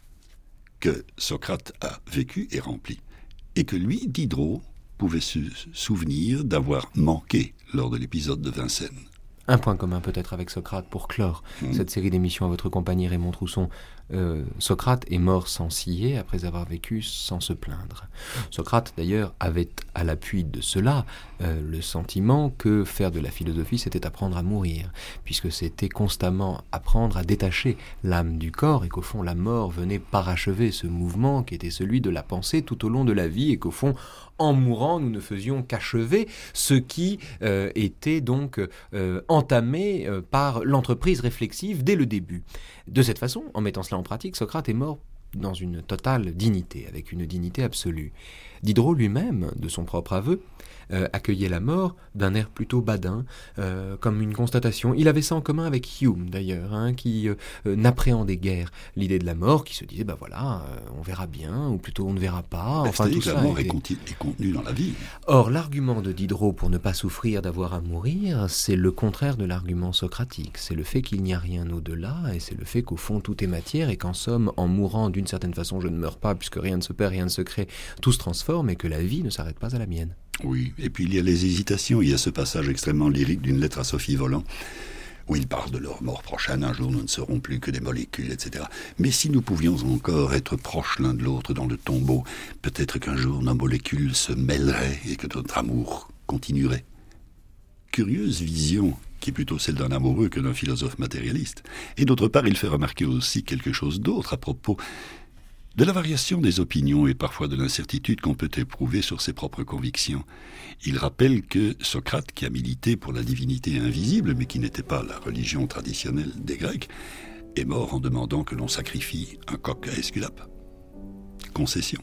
que Socrate a vécu et rempli. Et que lui, Diderot, pouvait se souvenir d'avoir manqué lors de l'épisode de Vincennes. Un point commun peut-être avec Socrate pour clore mmh. cette série d'émissions à votre compagnie Raymond Trousson. Euh, Socrate est mort sans scier après avoir vécu sans se plaindre. Socrate d'ailleurs avait à l'appui de cela euh, le sentiment que faire de la philosophie c'était apprendre à mourir, puisque c'était constamment apprendre à détacher l'âme du corps et qu'au fond la mort venait parachever ce mouvement qui était celui de la pensée tout au long de la vie et qu'au fond en mourant nous ne faisions qu'achever ce qui euh, était donc euh, entamé euh, par l'entreprise réflexive dès le début. De cette façon, en mettant cela en pratique, Socrate est mort dans une totale dignité, avec une dignité absolue. Diderot lui-même, de son propre aveu, euh, accueillait la mort d'un air plutôt badin, euh, comme une constatation. Il avait ça en commun avec Hume, d'ailleurs, hein, qui euh, n'appréhendait guère l'idée de la mort, qui se disait, ben bah voilà, euh, on verra bien, ou plutôt on ne verra pas. Ben, enfin, tout que ça la mort était... est, conti- est contenue dans la vie. Or, l'argument de Diderot pour ne pas souffrir d'avoir à mourir, c'est le contraire de l'argument socratique. C'est le fait qu'il n'y a rien au-delà, et c'est le fait qu'au fond tout est matière, et qu'en somme, en mourant d'une certaine façon, je ne meurs pas, puisque rien ne se perd, rien ne se crée, tout se transforme, et que la vie ne s'arrête pas à la mienne. Oui, et puis il y a les hésitations, il y a ce passage extrêmement lyrique d'une lettre à Sophie Volant, où il parle de leur mort prochaine, un jour nous ne serons plus que des molécules, et cetera. Mais si nous pouvions encore être proches l'un de l'autre dans le tombeau, peut-être qu'un jour nos molécules se mêleraient et que notre amour continuerait. Curieuse vision, qui est plutôt celle d'un amoureux que d'un philosophe matérialiste. Et d'autre part, il fait remarquer aussi quelque chose d'autre à propos de la variation des opinions et parfois de l'incertitude qu'on peut éprouver sur ses propres convictions. Il rappelle que Socrate, qui a milité pour la divinité invisible, mais qui n'était pas la religion traditionnelle des Grecs, est mort en demandant que l'on sacrifie un coq à Esculape. Concession.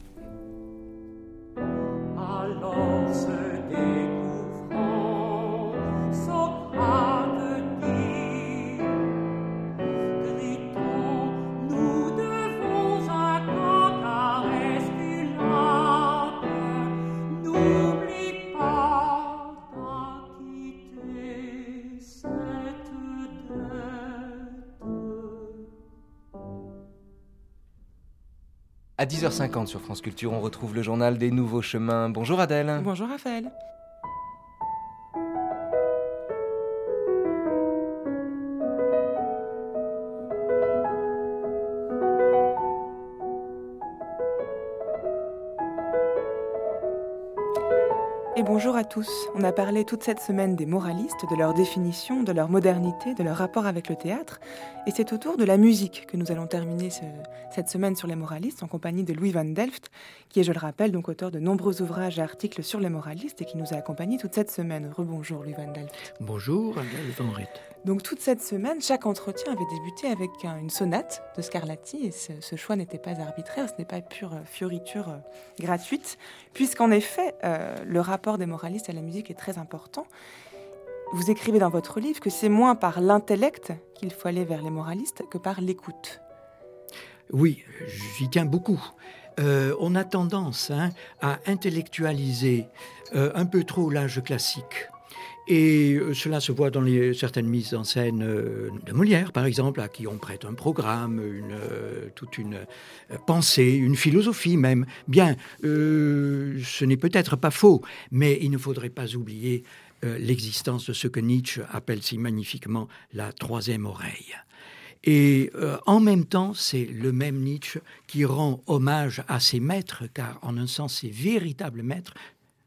N'oublie pas d'acquitter À dix heures cinquante sur France Culture, on retrouve le journal des nouveaux chemins. Bonjour Adèle. Bonjour Raphaël. Et bonjour à tous. On a parlé toute cette semaine des moralistes, de leur définition, de leur modernité, de leur rapport avec le théâtre. Et c'est au tour de la musique que nous allons terminer ce, cette semaine sur les moralistes en compagnie de Louis van Delft, qui est, je le rappelle, donc auteur de nombreux ouvrages et articles sur les moralistes et qui nous a accompagnés toute cette semaine. Rebonjour Louis van Delft. Bonjour Adèle Van Riet. Donc toute cette semaine, chaque entretien avait débuté avec un, une sonate de Scarlatti et ce, ce choix n'était pas arbitraire, ce n'est pas pure fioriture euh, gratuite, puisqu'en effet, euh, le rapport des moralistes à la musique est très important. Vous écrivez dans votre livre que c'est moins par l'intellect qu'il faut aller vers les moralistes que par l'écoute. Oui, j'y tiens beaucoup. Euh, on a tendance hein, à intellectualiser euh, un peu trop l'âge classique. Et cela se voit dans les, certaines mises en scène euh, de Molière, par exemple, à qui on prête un programme, une, euh, toute une euh, pensée, une philosophie même. Bien, euh, ce n'est peut-être pas faux, mais il ne faudrait pas oublier euh, l'existence de ce que Nietzsche appelle si magnifiquement la troisième oreille. Et euh, en même temps, c'est le même Nietzsche qui rend hommage à ses maîtres, car en un sens, ses véritables maîtres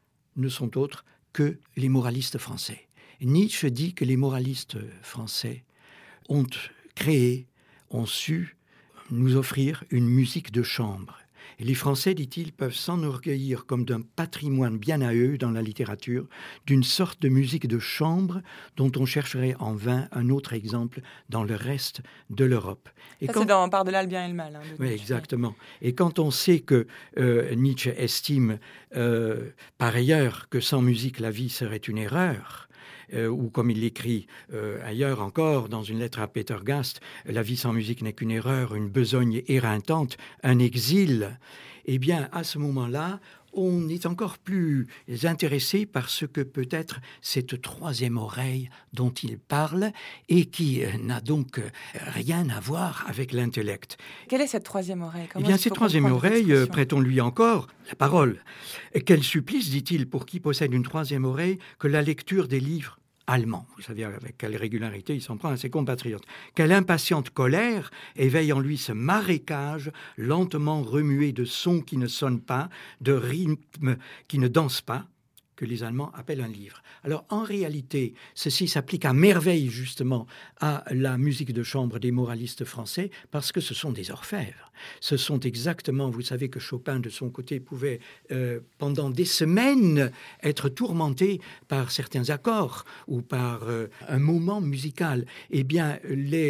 ne sont autres que les moralistes français. Nietzsche dit que les moralistes français ont créé, ont su nous offrir une musique de chambre. Et les Français, dit-il, peuvent s'enorgueillir comme d'un patrimoine bien à eux dans la littérature, d'une sorte de musique de chambre dont on chercherait en vain un autre exemple dans le reste de l'Europe. Et Ça, quand... c'est dans Par-delà le bien et le mal. Hein, oui, exactement. Et quand on sait que euh, Nietzsche estime euh, par ailleurs que sans musique la vie serait une erreur, Euh, ou comme il l'écrit euh, ailleurs encore, dans une lettre à Peter Gast, la vie sans musique n'est qu'une erreur, une besogne éreintante, un exil. Eh bien, à ce moment-là, on est encore plus intéressé par ce que peut être cette troisième oreille dont il parle et qui euh, n'a donc euh, rien à voir avec l'intellect. Quelle est cette troisième oreille ? Comment Eh bien, cette troisième oreille, euh, prêtons-lui encore la parole. Quel supplice, dit-il, pour qui possède une troisième oreille, que la lecture des livres allemands. Vous savez avec quelle régularité il s'en prend à ses compatriotes. Quelle impatiente colère éveille en lui ce marécage lentement remué de sons qui ne sonnent pas, de rythmes qui ne dansent pas, que les Allemands appellent un livre. Alors, en réalité, ceci s'applique à merveille, justement, à la musique de chambre des moralistes français, parce que ce sont des orfèvres. Ce sont exactement, vous savez que Chopin, de son côté, pouvait, euh, pendant des semaines, être tourmenté par certains accords ou par euh, un moment musical. Eh bien,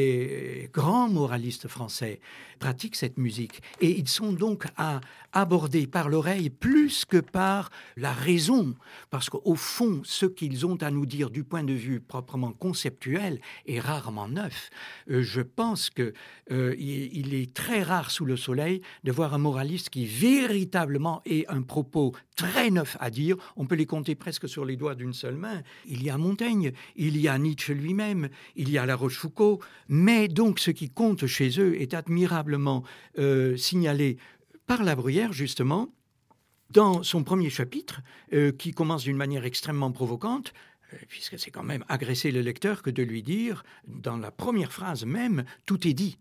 les grands moralistes français pratiquent cette musique. Et ils sont donc à aborder par l'oreille plus que par la raison. Parce qu'au fond, ce qu'ils ont à nous dire du point de vue proprement conceptuel est rarement neuf. Euh, je pense qu'il euh, il est très rare sous le soleil de voir un moraliste qui véritablement ait un propos très neuf à dire. On peut les compter presque sur les doigts d'une seule main. Il y a Montaigne, il y a Nietzsche lui-même, il y a La Rochefoucauld. Mais donc ce qui compte chez eux est admirablement euh, signalé par La Bruyère, justement, dans son premier chapitre, euh, qui commence d'une manière extrêmement provocante, euh, puisque c'est quand même agresser le lecteur que de lui dire, dans la première phrase même, tout est dit.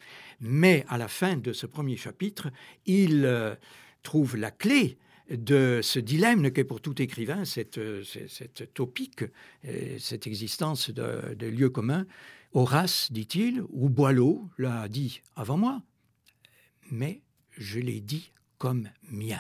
Mais à la fin de ce premier chapitre, il euh, trouve la clé de ce dilemme qu'est pour tout écrivain, cette, cette, cette topique, euh, cette existence de, de lieu commun. Horace, dit-il, ou Boileau l'a dit avant moi, mais je l'ai dit comme mien.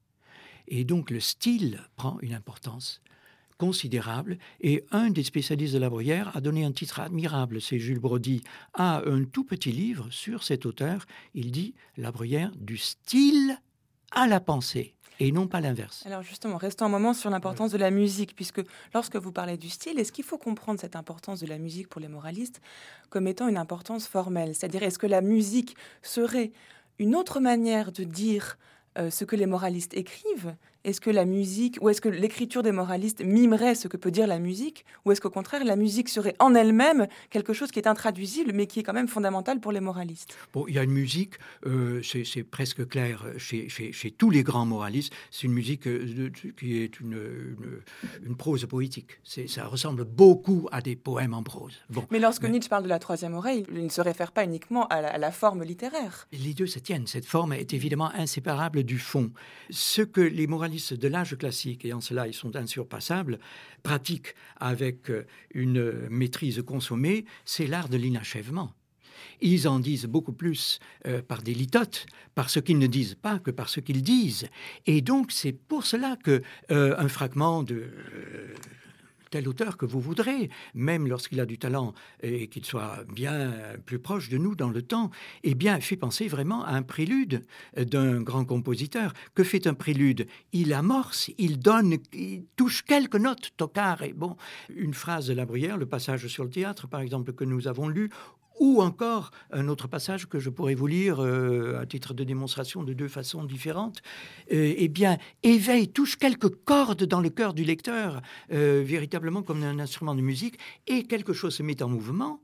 Et donc le style prend une importance considérable. Et un des spécialistes de La Bruyère a donné un titre admirable, c'est Jules Brody, à un tout petit livre sur cet auteur. Il dit La Bruyère du style à la pensée. Et non pas l'inverse. Alors justement, restons un moment sur l'importance de la musique, puisque lorsque vous parlez du style, est-ce qu'il faut comprendre cette importance de la musique pour les moralistes comme étant une importance formelle ? C'est-à-dire, est-ce que la musique serait une autre manière de dire euh, ce que les moralistes écrivent ? Est-ce que la musique, ou est-ce que l'écriture des moralistes mimerait ce que peut dire la musique, ou est-ce qu'au contraire, la musique serait en elle-même quelque chose qui est intraduisible, mais qui est quand même fondamental pour les moralistes? Bon, il y a une musique, euh, c'est, c'est presque clair chez, chez, chez tous les grands moralistes, c'est une musique euh, qui est une, une, une prose poétique. C'est, ça ressemble beaucoup à des poèmes en prose. Bon, mais lorsque mais, Nietzsche parle de la troisième oreille, il ne se réfère pas uniquement à la, à la forme littéraire. Les deux se tiennent. Cette forme est évidemment inséparable du fond. Ce que les moralistes de l'âge classique, et en cela ils sont insurpassables, pratiquent avec une maîtrise consommée, c'est l'art de l'inachèvement. Ils en disent beaucoup plus euh, par des litotes, par ce qu'ils ne disent pas que par ce qu'ils disent. Et donc c'est pour cela que euh, un fragment de... Euh, tel auteur que vous voudrez, même lorsqu'il a du talent et qu'il soit bien plus proche de nous dans le temps, eh bien, fait penser vraiment à un prélude d'un grand compositeur. Que fait un prélude? Il amorce, il donne, il touche quelques notes, tocard. Et bon, une phrase de La Bruyère, le passage sur le théâtre, par exemple, que nous avons lu, ou encore un autre passage que je pourrais vous lire euh, à titre de démonstration de deux façons différentes, euh, eh bien, éveille, touche quelques cordes dans le cœur du lecteur, euh, véritablement comme un instrument de musique, et quelque chose se met en mouvement.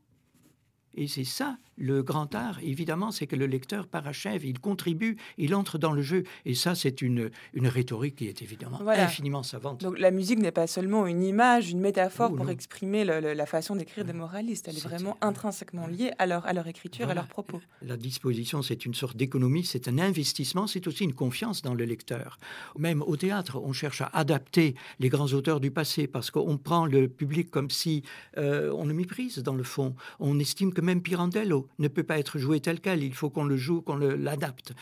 Et c'est ça, le grand art, évidemment, c'est que le lecteur parachève, il contribue, il entre dans le jeu. Et ça, c'est une, une rhétorique qui est évidemment voilà. infiniment savante. Donc la musique n'est pas seulement une image, une métaphore oh, pour non. exprimer le, le, la façon d'écrire des moralistes. Elle est, est vraiment c'est... intrinsèquement liée à leur, à leur écriture, voilà. à leurs propos. La disposition, c'est une sorte d'économie, c'est un investissement, c'est aussi une confiance dans le lecteur. Même au théâtre, on cherche à adapter les grands auteurs du passé parce qu'on prend le public comme si euh, on le méprise dans le fond. On estime que même Pirandello ne peut pas être joué tel quel, il faut qu'on le joue, qu'on le, l'adapte.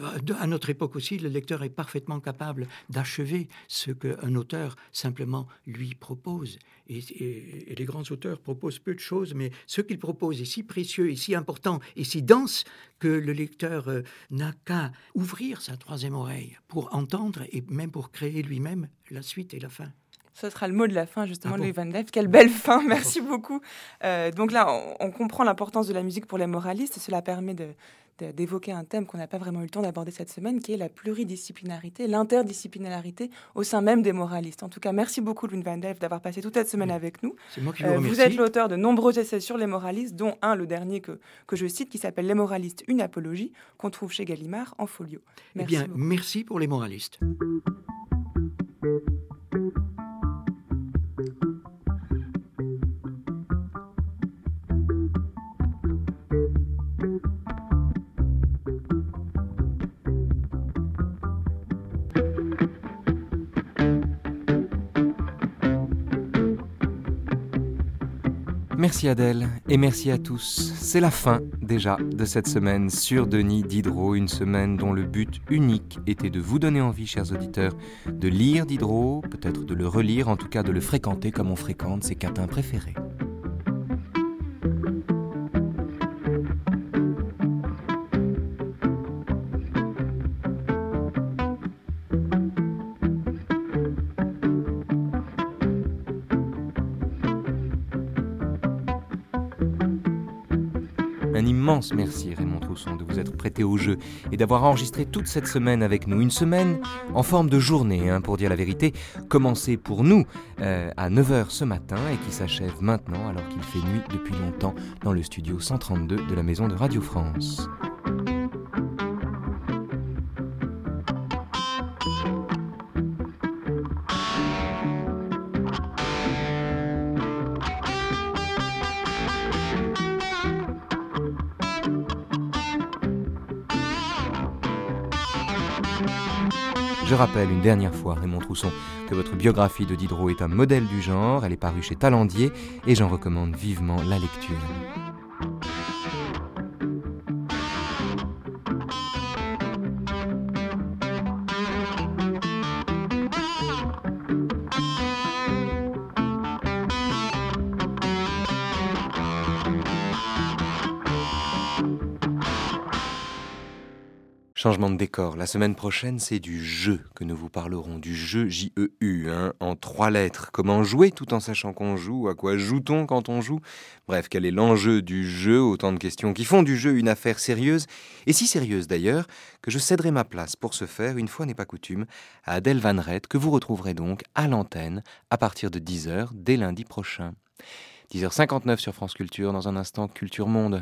À notre époque aussi, le lecteur est parfaitement capable d'achever ce qu'un auteur simplement lui propose. Et, et, et les grands auteurs proposent peu de choses, mais ce qu'ils proposent est si précieux et si important et si dense que le lecteur euh, n'a qu'à ouvrir sa troisième oreille pour entendre et même pour créer lui-même la suite et la fin. Ce sera le mot de la fin, justement, ah bon. Louis Van Dijk. Quelle belle fin, merci ah bon. beaucoup. Euh, donc là, on, on comprend l'importance de la musique pour les moralistes. Cela permet de, de, d'évoquer un thème qu'on n'a pas vraiment eu le temps d'aborder cette semaine, qui est la pluridisciplinarité, l'interdisciplinarité au sein même des moralistes. En tout cas, merci beaucoup, Louis Van Dijk, d'avoir passé toute cette semaine oui. avec nous. C'est moi qui vous euh, remercie. Vous êtes l'auteur de nombreux essais sur les moralistes, dont un, le dernier que, que je cite, qui s'appelle « Les moralistes, une apologie », qu'on trouve chez Gallimard en folio. Merci eh bien, beaucoup. Merci pour les moralistes. Merci Adèle et merci à tous. C'est la fin déjà de cette semaine sur Denis Diderot, une semaine dont le but unique était de vous donner envie, chers auditeurs, de lire Diderot, peut-être de le relire, en tout cas de le fréquenter comme on fréquente ses catins préférés. Un immense merci Raymond Trousson de vous être prêté au jeu et d'avoir enregistré toute cette semaine avec nous. Une semaine en forme de journée, hein, pour dire la vérité, commencée pour nous euh, à neuf heures ce matin et qui s'achève maintenant alors qu'il fait nuit depuis longtemps dans le studio cent trente-deux de la Maison de Radio France. Je rappelle une dernière fois, Raymond Trousson, que votre biographie de Diderot est un modèle du genre, elle est parue chez Talandier et j'en recommande vivement la lecture. Changement de décor. La semaine prochaine, c'est du jeu que nous vous parlerons. Du jeu J E U, hein, en trois lettres. Comment jouer tout en sachant qu'on joue? À quoi joue-t-on quand on joue? Bref, quel est l'enjeu du jeu? Autant de questions qui font du jeu une affaire sérieuse. Et si sérieuse d'ailleurs, que je céderai ma place pour ce faire, une fois n'est pas coutume, à Adèle Van Rett, que vous retrouverez donc à l'antenne à partir de dix heures dès lundi prochain. dix heures cinquante-neuf sur France Culture. Dans un instant, Culture Monde.